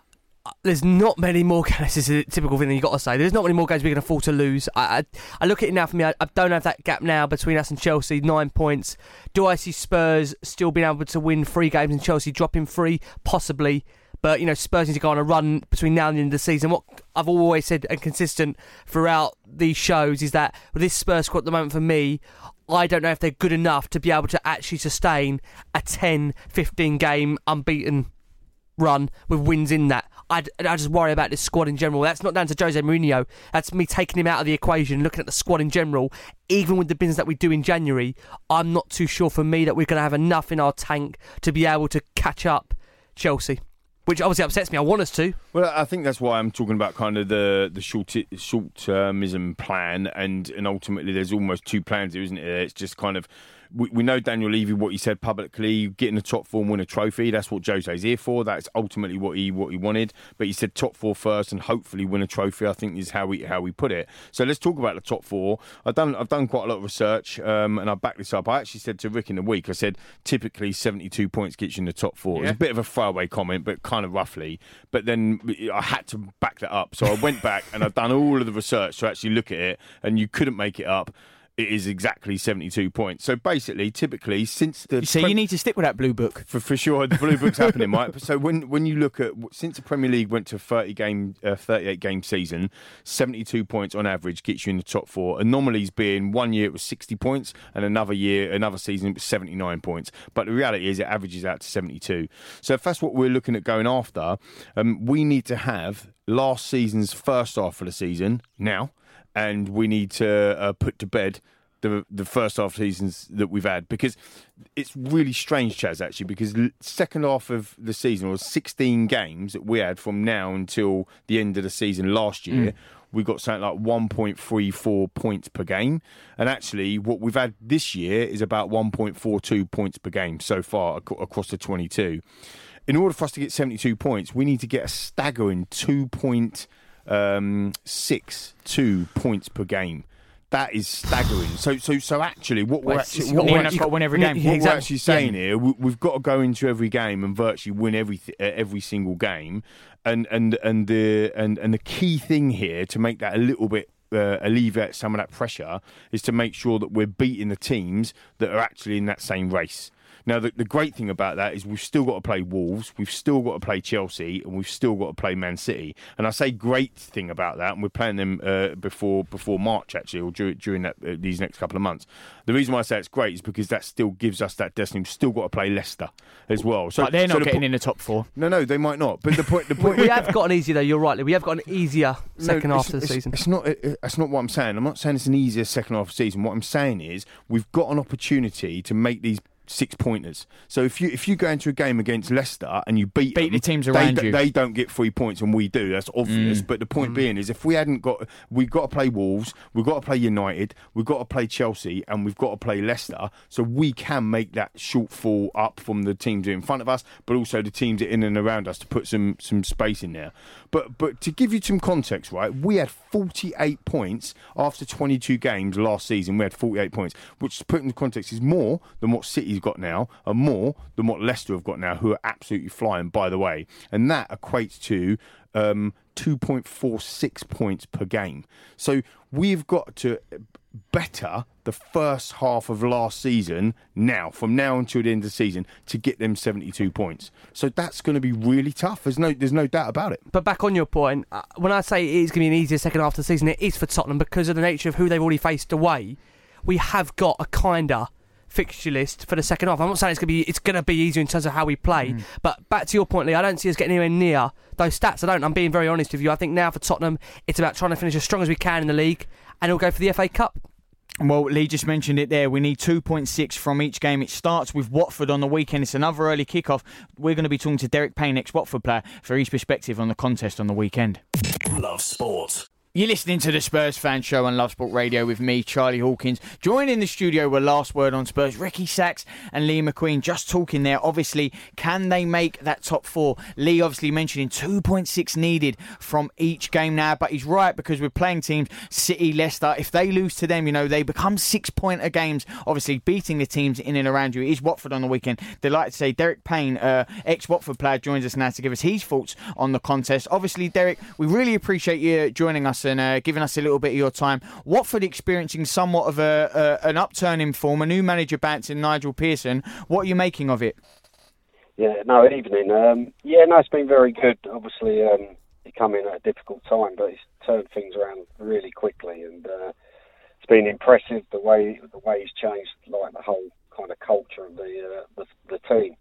there's not many more games. This is a typical thing that you've got to say. There's not many more games we can afford to lose. I, I, I look at it now for me, I, I don't have that gap now between us and Chelsea, nine points. Do I see Spurs still being able to win three games and Chelsea dropping three? Possibly. But, you know, Spurs need to go on a run between now and the end of the season. What I've always said and consistent throughout these shows is that with this Spurs squad at the moment for me, I don't know if they're good enough to be able to actually sustain a ten, fifteen game unbeaten run with wins in that. I, I just worry about this squad in general. That's not down to Jose Mourinho. That's me taking him out of the equation, looking at the squad in general. Even with the business that we do in January, I'm not too sure for me that we're going to have enough in our tank to be able to catch up Chelsea. Which obviously upsets me. I want us to. Well, I think that's why I'm talking about kind of the the short short-termism plan, and and ultimately there's almost two plans here, isn't it? It's just kind of we, we know Daniel Levy, what he said publicly, getting the top four and win a trophy. That's what Jose's here for. That's ultimately what he what he wanted. But he said top four first and hopefully win a trophy. I think is how we how we put it. So let's talk about the top four. I've done I've done quite a lot of research, um, and I backed this up. I actually said to Rick in the week, I said typically seventy-two points gets you in the top four. Yeah. It's a bit of a throwaway comment, but kind of roughly. But then I had to back that up. So I went back and I've done all of the research to actually look at it, and you couldn't make it up. It is exactly seventy-two points. So basically, typically, since the... So you need to stick with that blue book. For, for sure, the blue book's happening, Mike. So when when you look at... Since the Premier League went to a thirty game, uh, thirty-eight game season, seventy-two points on average gets you in the top four. Anomalies being one year it was sixty points, and another year, another season it was seventy-nine points. But the reality is it averages out to seventy-two. So if that's what we're looking at going after, um, we need to have last season's first half of the season now, and we need to uh, put to bed the the first half seasons that we've had, because it's really strange, Chaz, actually, because the second half of the season was sixteen games that we had from now until the end of the season last year. Mm. We got something like one point three four points per game, and actually what we've had this year is about one point four two points per game so far ac- across the twenty-two. In order for us to get seventy-two points, we need to get a staggering two point six two points per game. That is staggering. So, so, so actually, what we're well, actually, what we're, we're, got to win every game. What Exactly. we're actually saying yeah. here, we, we've got to go into every game and virtually win every uh, every single game. And and and the and and the key thing here to make that a little bit uh, alleviate some of that pressure is to make sure that we're beating the teams that are actually in that same race. Now, the, the great thing about that is we've still got to play Wolves, we've still got to play Chelsea, and we've still got to play Man City. And I say great thing about that, and we're playing them uh, before before March, actually, or during, during that, uh, these next couple of months. The reason why I say it's great is because that still gives us that destiny. We've still got to play Leicester as well. So, but they're not so the getting po- in the top four. No, no, they might not. But the point... The point we have got an easier, though, you're right, Lee. We have got an easier second no, half of the it's, season. It's not, it, that's not what I'm saying. I'm not saying it's an easier second half of the season. What I'm saying is we've got an opportunity to make these six pointers. So if you if you go into a game against Leicester and you beat, beat them, the teams around they, you, they don't get three points and we do. That's obvious. Mm. But the point Mm. being is, if we hadn't got, we've got to play Wolves, we've got to play United, we've got to play Chelsea, and we've got to play Leicester. So we can make that shortfall up from the teams in front of us, but also the teams in and around us to put some some space in there. But but to give you some context, right? We had forty-eight points after twenty-two games last season. We had forty-eight points, which to put in context is more than what City's got now, and more than what Leicester have got now, who are absolutely flying, by the way. And that equates to um, two point four six points per game. So we've got to better the first half of last season now, from now until the end of the season, to get them seventy-two points. So that's going to be really tough. There's no, there's no doubt about it. But back on your point, uh, when I say it is going to be an easier second half of the season, it is for Tottenham because of the nature of who they've already faced away. We have got a kinder fixture list for the second half. I'm not saying it's going to be it's going to be easier in terms of how we play, mm. but back to your point, Lee, I don't see us getting anywhere near those stats. I don't. I'm being very honest with you. I think now for Tottenham, it's about trying to finish as strong as we can in the league, and we'll go for the F A Cup. Well, Lee just mentioned it there. We need two point six from each game. It starts with Watford on the weekend. It's another early kickoff. We're going to be talking to Derek Payne, ex-Watford player, for his perspective on the contest on the weekend. Love Sport. You're listening to the Spurs Fan Show on Love Sport Radio with me, Charlie Hawkins. Joining the studio were Last Word on Spurs, Ricky Sachs and Lee McQueen. Just talking there, obviously, can they make that top four? Lee obviously mentioning two point six needed from each game now, but he's right because we're playing teams, City, Leicester. If they lose to them, you know, they become six-pointer games, obviously beating the teams in and around you. It is Watford on the weekend. They'd like to say Derek Payne, uh, ex-Watford player, joins us now to give us his thoughts on the contest. Obviously, Derek, we really appreciate you joining us and uh, giving us a little bit of your time. Watford experiencing somewhat of a, a an upturn in form, a new manager bouncing, Nigel Pearson. What are you making of it? Yeah, no, evening. Um, yeah, no, it's been very good. Obviously, um, he come in at a difficult time, but he's turned things around really quickly, and uh, it's been impressive the way the way he's changed, like the whole kind of culture of the uh, the, the team.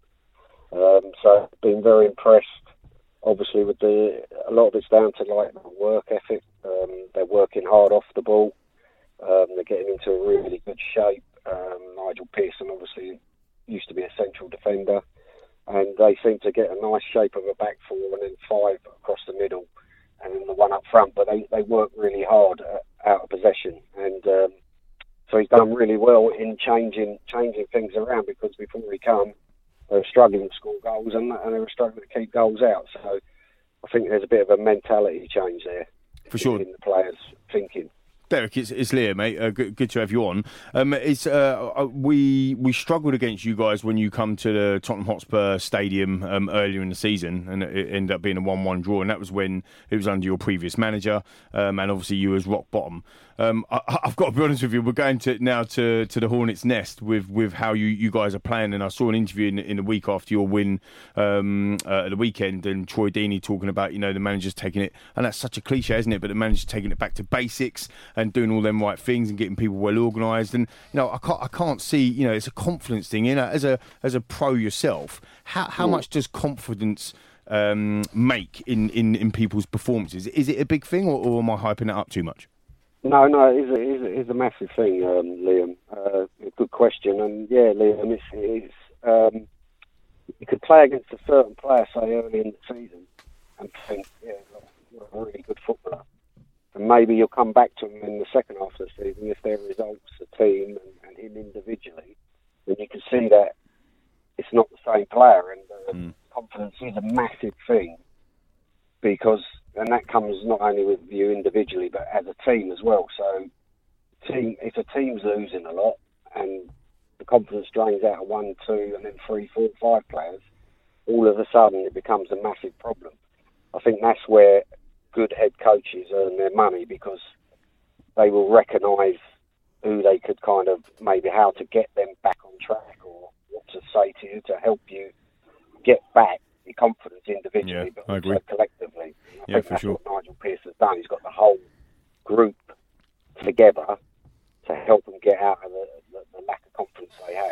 Um, so, been very impressed. Obviously, with the a lot of it's down to like the work ethic. Um, they're working hard off the ball. Um, they're getting into a really good shape. Um, Nigel Pearson obviously used to be a central defender, and they seem to get a nice shape of a back four and then five across the middle, and then the one up front. But they, they work really hard uh, out of possession, and um, so he's done really well in changing changing things around, because before he come, they were struggling to score goals and, and they were struggling to keep goals out. So I think there's a bit of a mentality change there. For sure. In the players' thinking. Derek, it's, it's Leah, mate. Uh, good, good to have you on. Um, it's uh, we we struggled against you guys when you come to the Tottenham Hotspur Stadium um, earlier in the season, and it ended up being a one-one draw. And that was when it was under your previous manager, um, and obviously you was rock bottom. Um, I, I've got to be honest with you. We're going to now to, to the Hornets' Nest with, with how you, you guys are playing. And I saw an interview in, in the week after your win um, uh, at the weekend, and Troy Deeney talking about, you know, the manager's taking it, and that's such a cliche, isn't it? But the manager's taking it back to basics and doing all them right things and getting people well organised. And you know, I can't I can't see, you know, it's a confidence thing. You know, as a as a pro yourself, how how much does confidence um, make in, in, in people's performances? Is it a big thing, or, or am I hyping it up too much? No, no, it is a, it is a, it is a massive thing, um, Liam. Uh, good question, and yeah, Liam, it's, it's um, you could play against a certain player, say early in the season, and think, yeah, you're a really good footballer. And maybe you'll come back to him in the second half of the season if their results, the team and, and him individually, then you can see that it's not the same player. And uh, mm. confidence is a massive thing, because, and that comes not only with you individually, but as a team as well. So, team, if a team's losing a lot and the confidence drains out of one, two, and then three, four, five players, all of a sudden it becomes a massive problem. I think that's where good head coaches earn their money, because they will recognise who they could kind of, maybe how to get them back on track, or what to say to you to help you get back your confidence individually, yeah, but also agree. collectively. I yeah, think for that's sure. what Nigel Pearson's done. He's got the whole group together to help them get out of the, the, the lack of confidence they had.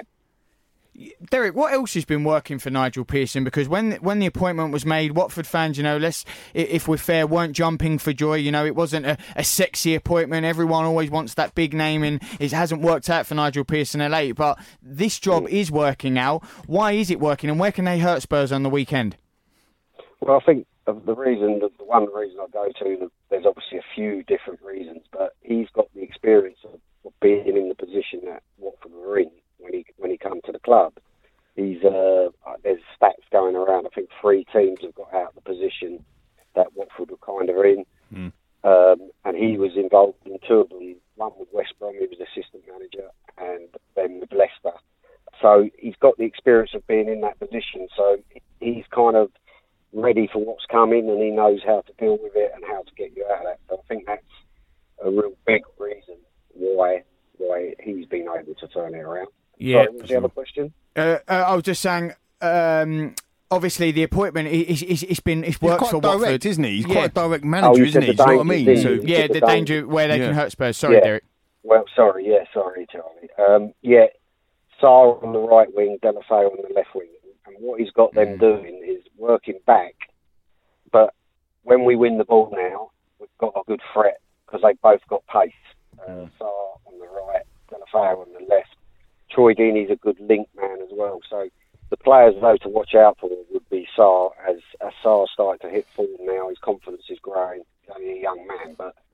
Derek, what else has been working for Nigel Pearson? Because when when the appointment was made, Watford fans, you know, let's, if we're fair, weren't jumping for joy. You know, it wasn't a, a sexy appointment. Everyone always wants that big name, and it hasn't worked out for Nigel Pearson at late. But this job mm. is working out. Why is it working, and where can they hurt Spurs on the weekend? Well, I think the reason, the one reason I go to, there's obviously a few different reasons, but he's got the experience of, of being in the position that Watford were in when he when he came to the club. He's uh, there's stats going around. I think three teams have got out of the position that Watford were kind of in, mm. um, and he was involved in two of them. One with West Brom, he was assistant manager, and then with Leicester. So he's got the experience of being in that position. So he's kind of ready for what's coming, and he knows how to deal with it and how to get you out of that. So I think that's a real big reason why why he's been able to turn it around. Yeah. Sorry, what was the other question? Uh, uh, I was just saying, um, obviously the appointment is it's, it's been it's worked He's for quite direct, Watford, isn't he? He's yeah. quite a direct manager, oh, isn't he? Do you know what I mean? So, yeah, the, the danger, danger where they yeah. can hurt Spurs. Sorry, yeah. Derek. Well, sorry, yeah, sorry, Charlie. Um, yeah, Sarr on the right wing, Delafeu on the left wing, and what he's got them Mm. doing is working back. But when we win the ball now, we've got a good threat because they both got pace. Uh, Sarr on the right, Delafeu on the left. Troy Deeney's a good link man as well. So the players, though, to watch out for would be Sarr. As, as Sarr started to hit form now, his confidence is growing. He's only a young man, but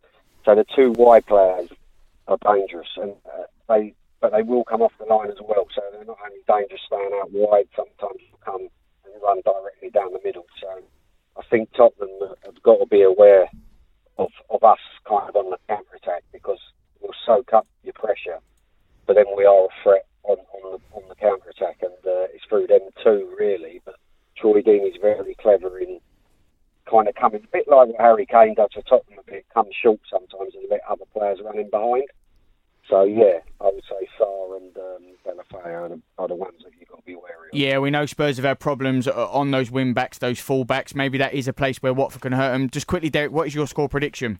So the two wide players are dangerous, and uh, they but they will come off the line as well. So they're not only dangerous staying out wide, sometimes they'll come and run directly down the middle. So I think Tottenham have got to be aware of, of us kind of on the counter-attack, because we'll soak up your pressure, but then we are a threat on, on the on the counter-attack, and uh, it's through them too, really. But Troy Deeney's very clever in kind of coming, a bit like what Harry Kane does for Tottenham, a bit, come short sometimes and let other players run in behind. So, yeah, I would say Sarr and um, Deulofeu are the, are the ones that you've got to be wary of. Yeah, we know Spurs have had problems on those wing-backs, those full-backs. Maybe that is a place where Watford can hurt them. Just quickly, Derek, what is your score prediction?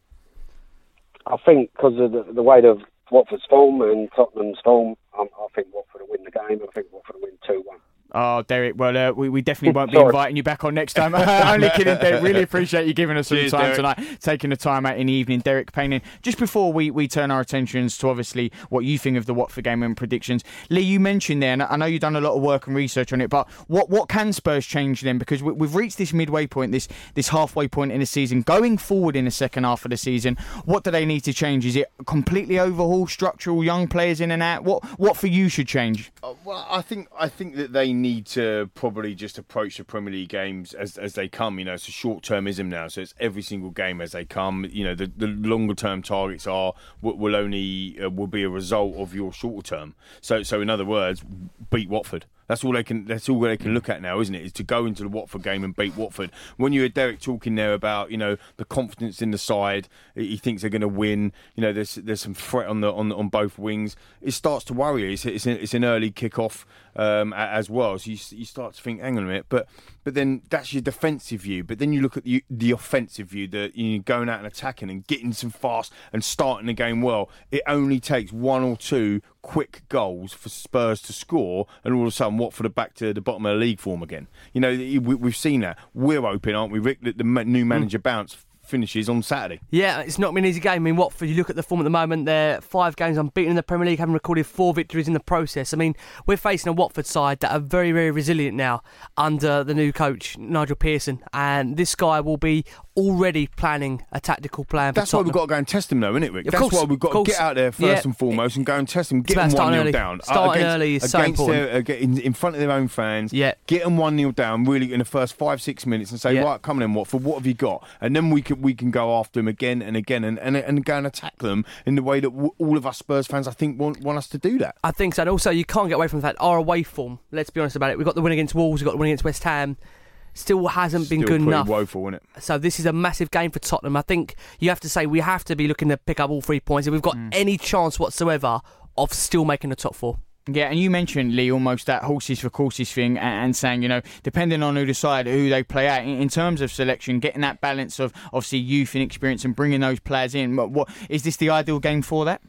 I think because of the, the weight of Watford's form and Tottenham's form, um, I think Watford will win the game. I think Watford will win two one. Oh, Derek, well, uh, we, we definitely won't be inviting you back on next time. Only kidding, Derek. Really appreciate you giving us some Cheers, time Derek. tonight, taking the time out in the evening. Derek Payne. Just before we, we turn our attentions to, obviously, what you think of the Watford game and predictions, Lee, you mentioned there, and I know you've done a lot of work and research on it, but what, what can Spurs change then? Because we, we've reached this midway point, this, this halfway point in the season. Going forward in the second half of the season, what do they need to change? Is it completely overhaul, structural, young players in and out? What, what for you should change? Uh, well, I think I think that they need to probably just approach the Premier League games as as they come. You know, it's a short-termism now, so it's every single game as they come. You know, the, the longer-term targets are will, will only uh, will be a result of your shorter term. So, so in other words, beat Watford. That's all they can. That's all they can look at now, isn't it? Is to go into the Watford game and beat Watford. When you hear Derek talking there about, you know, the confidence in the side, he thinks they're going to win. You know, there's there's some threat on the on on both wings. It starts to worry you. It's it's an, it's an early kick-off um, as well. So you you start to think, hang on a minute, but but then that's your defensive view. But then you look at the the offensive view, that you know, going out and attacking and getting some fast and starting the game well. It only takes one or two quick goals for Spurs to score, and all of a sudden Watford are back to the bottom of the league form again. You know, we, we've seen that. We're hoping, aren't we, Rick, that the new manager mm. bounce finishes on Saturday. Yeah, it's not been an easy game. I mean, Watford, you look at the form at the moment, they're five games unbeaten in the Premier League, having recorded four victories in the process. I mean, we're facing a Watford side that are very, very resilient now under the new coach, Nigel Pearson, and this guy will be already planning a tactical plan for That's Tottenham. why we've got to go and test them, though, isn't it, Rick? Of That's course, why we've got to get out there first yeah. and foremost and go and test them. Get It's them about one nil starting down. early. Starting against, early is so against important. Their, against, in, in front of their own fans. Yeah. Get them one nil down really in the first five, six minutes and say, Yeah. right, come on then, Watford, what have you got? And then we can we can go after them again and again and, and, and go and attack them in the way that w- all of us Spurs fans, I think, want, want us to do that. I think so. And also, you can't get away from the fact our away form, let's be honest about it, we've got the win against Wolves, we've got the win against West Ham, still hasn't been Still good pretty enough. woeful, isn't it? So this is a massive game for Tottenham. I think you have to say we have to be looking to pick up all three points if we've got mm. any chance whatsoever of still making the top four. Yeah, and you mentioned, Lee, almost that horses for courses thing, and, and saying, you know, depending on who decide who they play out, in, in terms of selection, getting that balance of obviously youth and experience and bringing those players in. What, what is this the ideal game for that?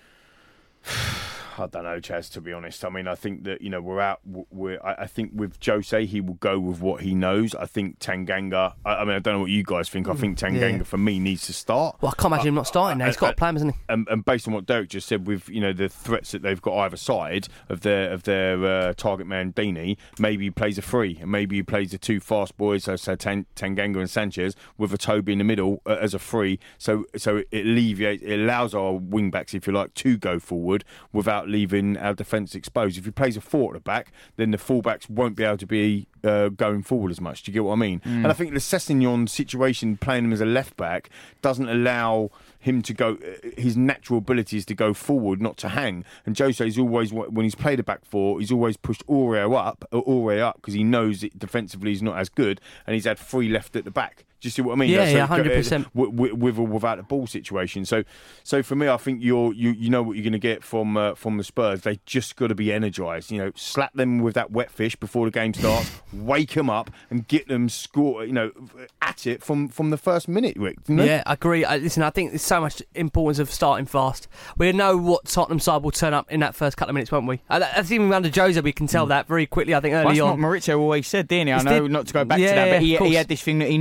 I don't know, Chaz, to be honest. I mean, I think that, you know, we're out. We're, I think with Jose, he will go with what he knows. I think Tanganga, I, I mean, I don't know what you guys think. I think Tanganga, yeah. for me, needs to start. Well, I can't imagine uh, him not starting now. He's got a plan, hasn't he? And, and based on what Derek just said, with, you know, the threats that they've got either side of their of their uh, target man, Deeney, maybe he plays a free, and maybe he plays the two fast boys, so, so Tang, Tanganga and Sanchez, with a Toby in the middle uh, as a free. So, so it alleviates, it allows our wing backs, if you like, to go forward without leaving our defence exposed. If he plays a four at the back, then the fullbacks won't be able to be uh, going forward as much. Do you get what I mean? Mm. And I think the Sessegnon situation, playing him as a left back, doesn't allow him to go. His natural ability is to go forward, not to hang. And Jose's always, when he's played a back four, he's always pushed Aureo up, Aureo up, because he knows that defensively he's not as good, and he's had three left at the back. Do you see what I mean? Yeah, so yeah, one hundred percent. With, with or without a ball situation. So, so for me, I think you're you you know what you're going to get from uh, from the Spurs. They just got to be energised. You know, slap them with that wet fish before the game starts, wake them up, and get them score. You know, at it from, from the first minute. Rick, you know? Yeah, I agree. I, listen, I think there's so much importance of starting fast. We know what Tottenham side will turn up in that first couple of minutes, won't we? Uh, that's even under Jose, we can tell mm. that very quickly. I think early well, that's on. What Maurizio always said, didn't he? I It's know did, not to go back yeah, to that, but yeah, he, he had this thing that he knew our game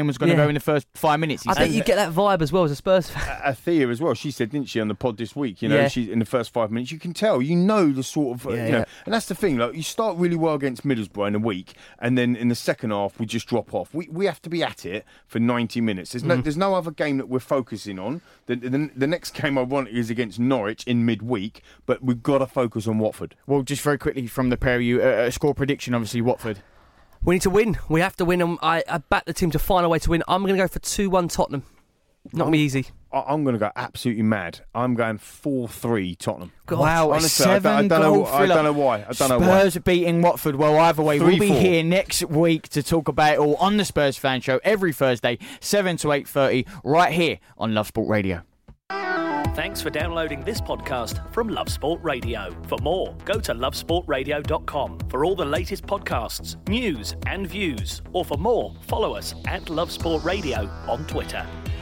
game was going to Yeah. go in the first five minutes. He I said. think you get that vibe as well as a Spurs fan. Athea as well. She said, didn't she, on the pod this week? You know, Yeah. she's in the first five minutes. You can tell, you know, the sort of, uh, Yeah, you know, yeah. and that's the thing. Like, you start really well against Middlesbrough in a week, and then in the second half we just drop off. We we have to be at it for ninety minutes. There's no Mm. there's no other game that we're focusing on. The, the the next game I want is against Norwich in midweek, but we've got to focus on Watford. Well, just very quickly from the pair of you, uh, a score prediction, obviously, Watford. We need to win. We have to win. And I, I back the team to find a way to win. I'm going to go for two one Tottenham. Not going to be easy. I, I'm going to go absolutely mad. I'm going four three Tottenham. God. Wow, Honestly, a I don't- I seven don't know- goal I thriller. don't know why. I don't know why. Spurs beating Watford. Well, either way, Three, we'll be four. here next week to talk about it all on the Spurs Fan Show every Thursday, seven to eight thirty, right here on Love Sport Radio. Thanks for downloading this podcast from Love Sport Radio. For more, go to love sport radio dot com for all the latest podcasts, news and views. Or for more, follow us at Love Sport Radio on Twitter.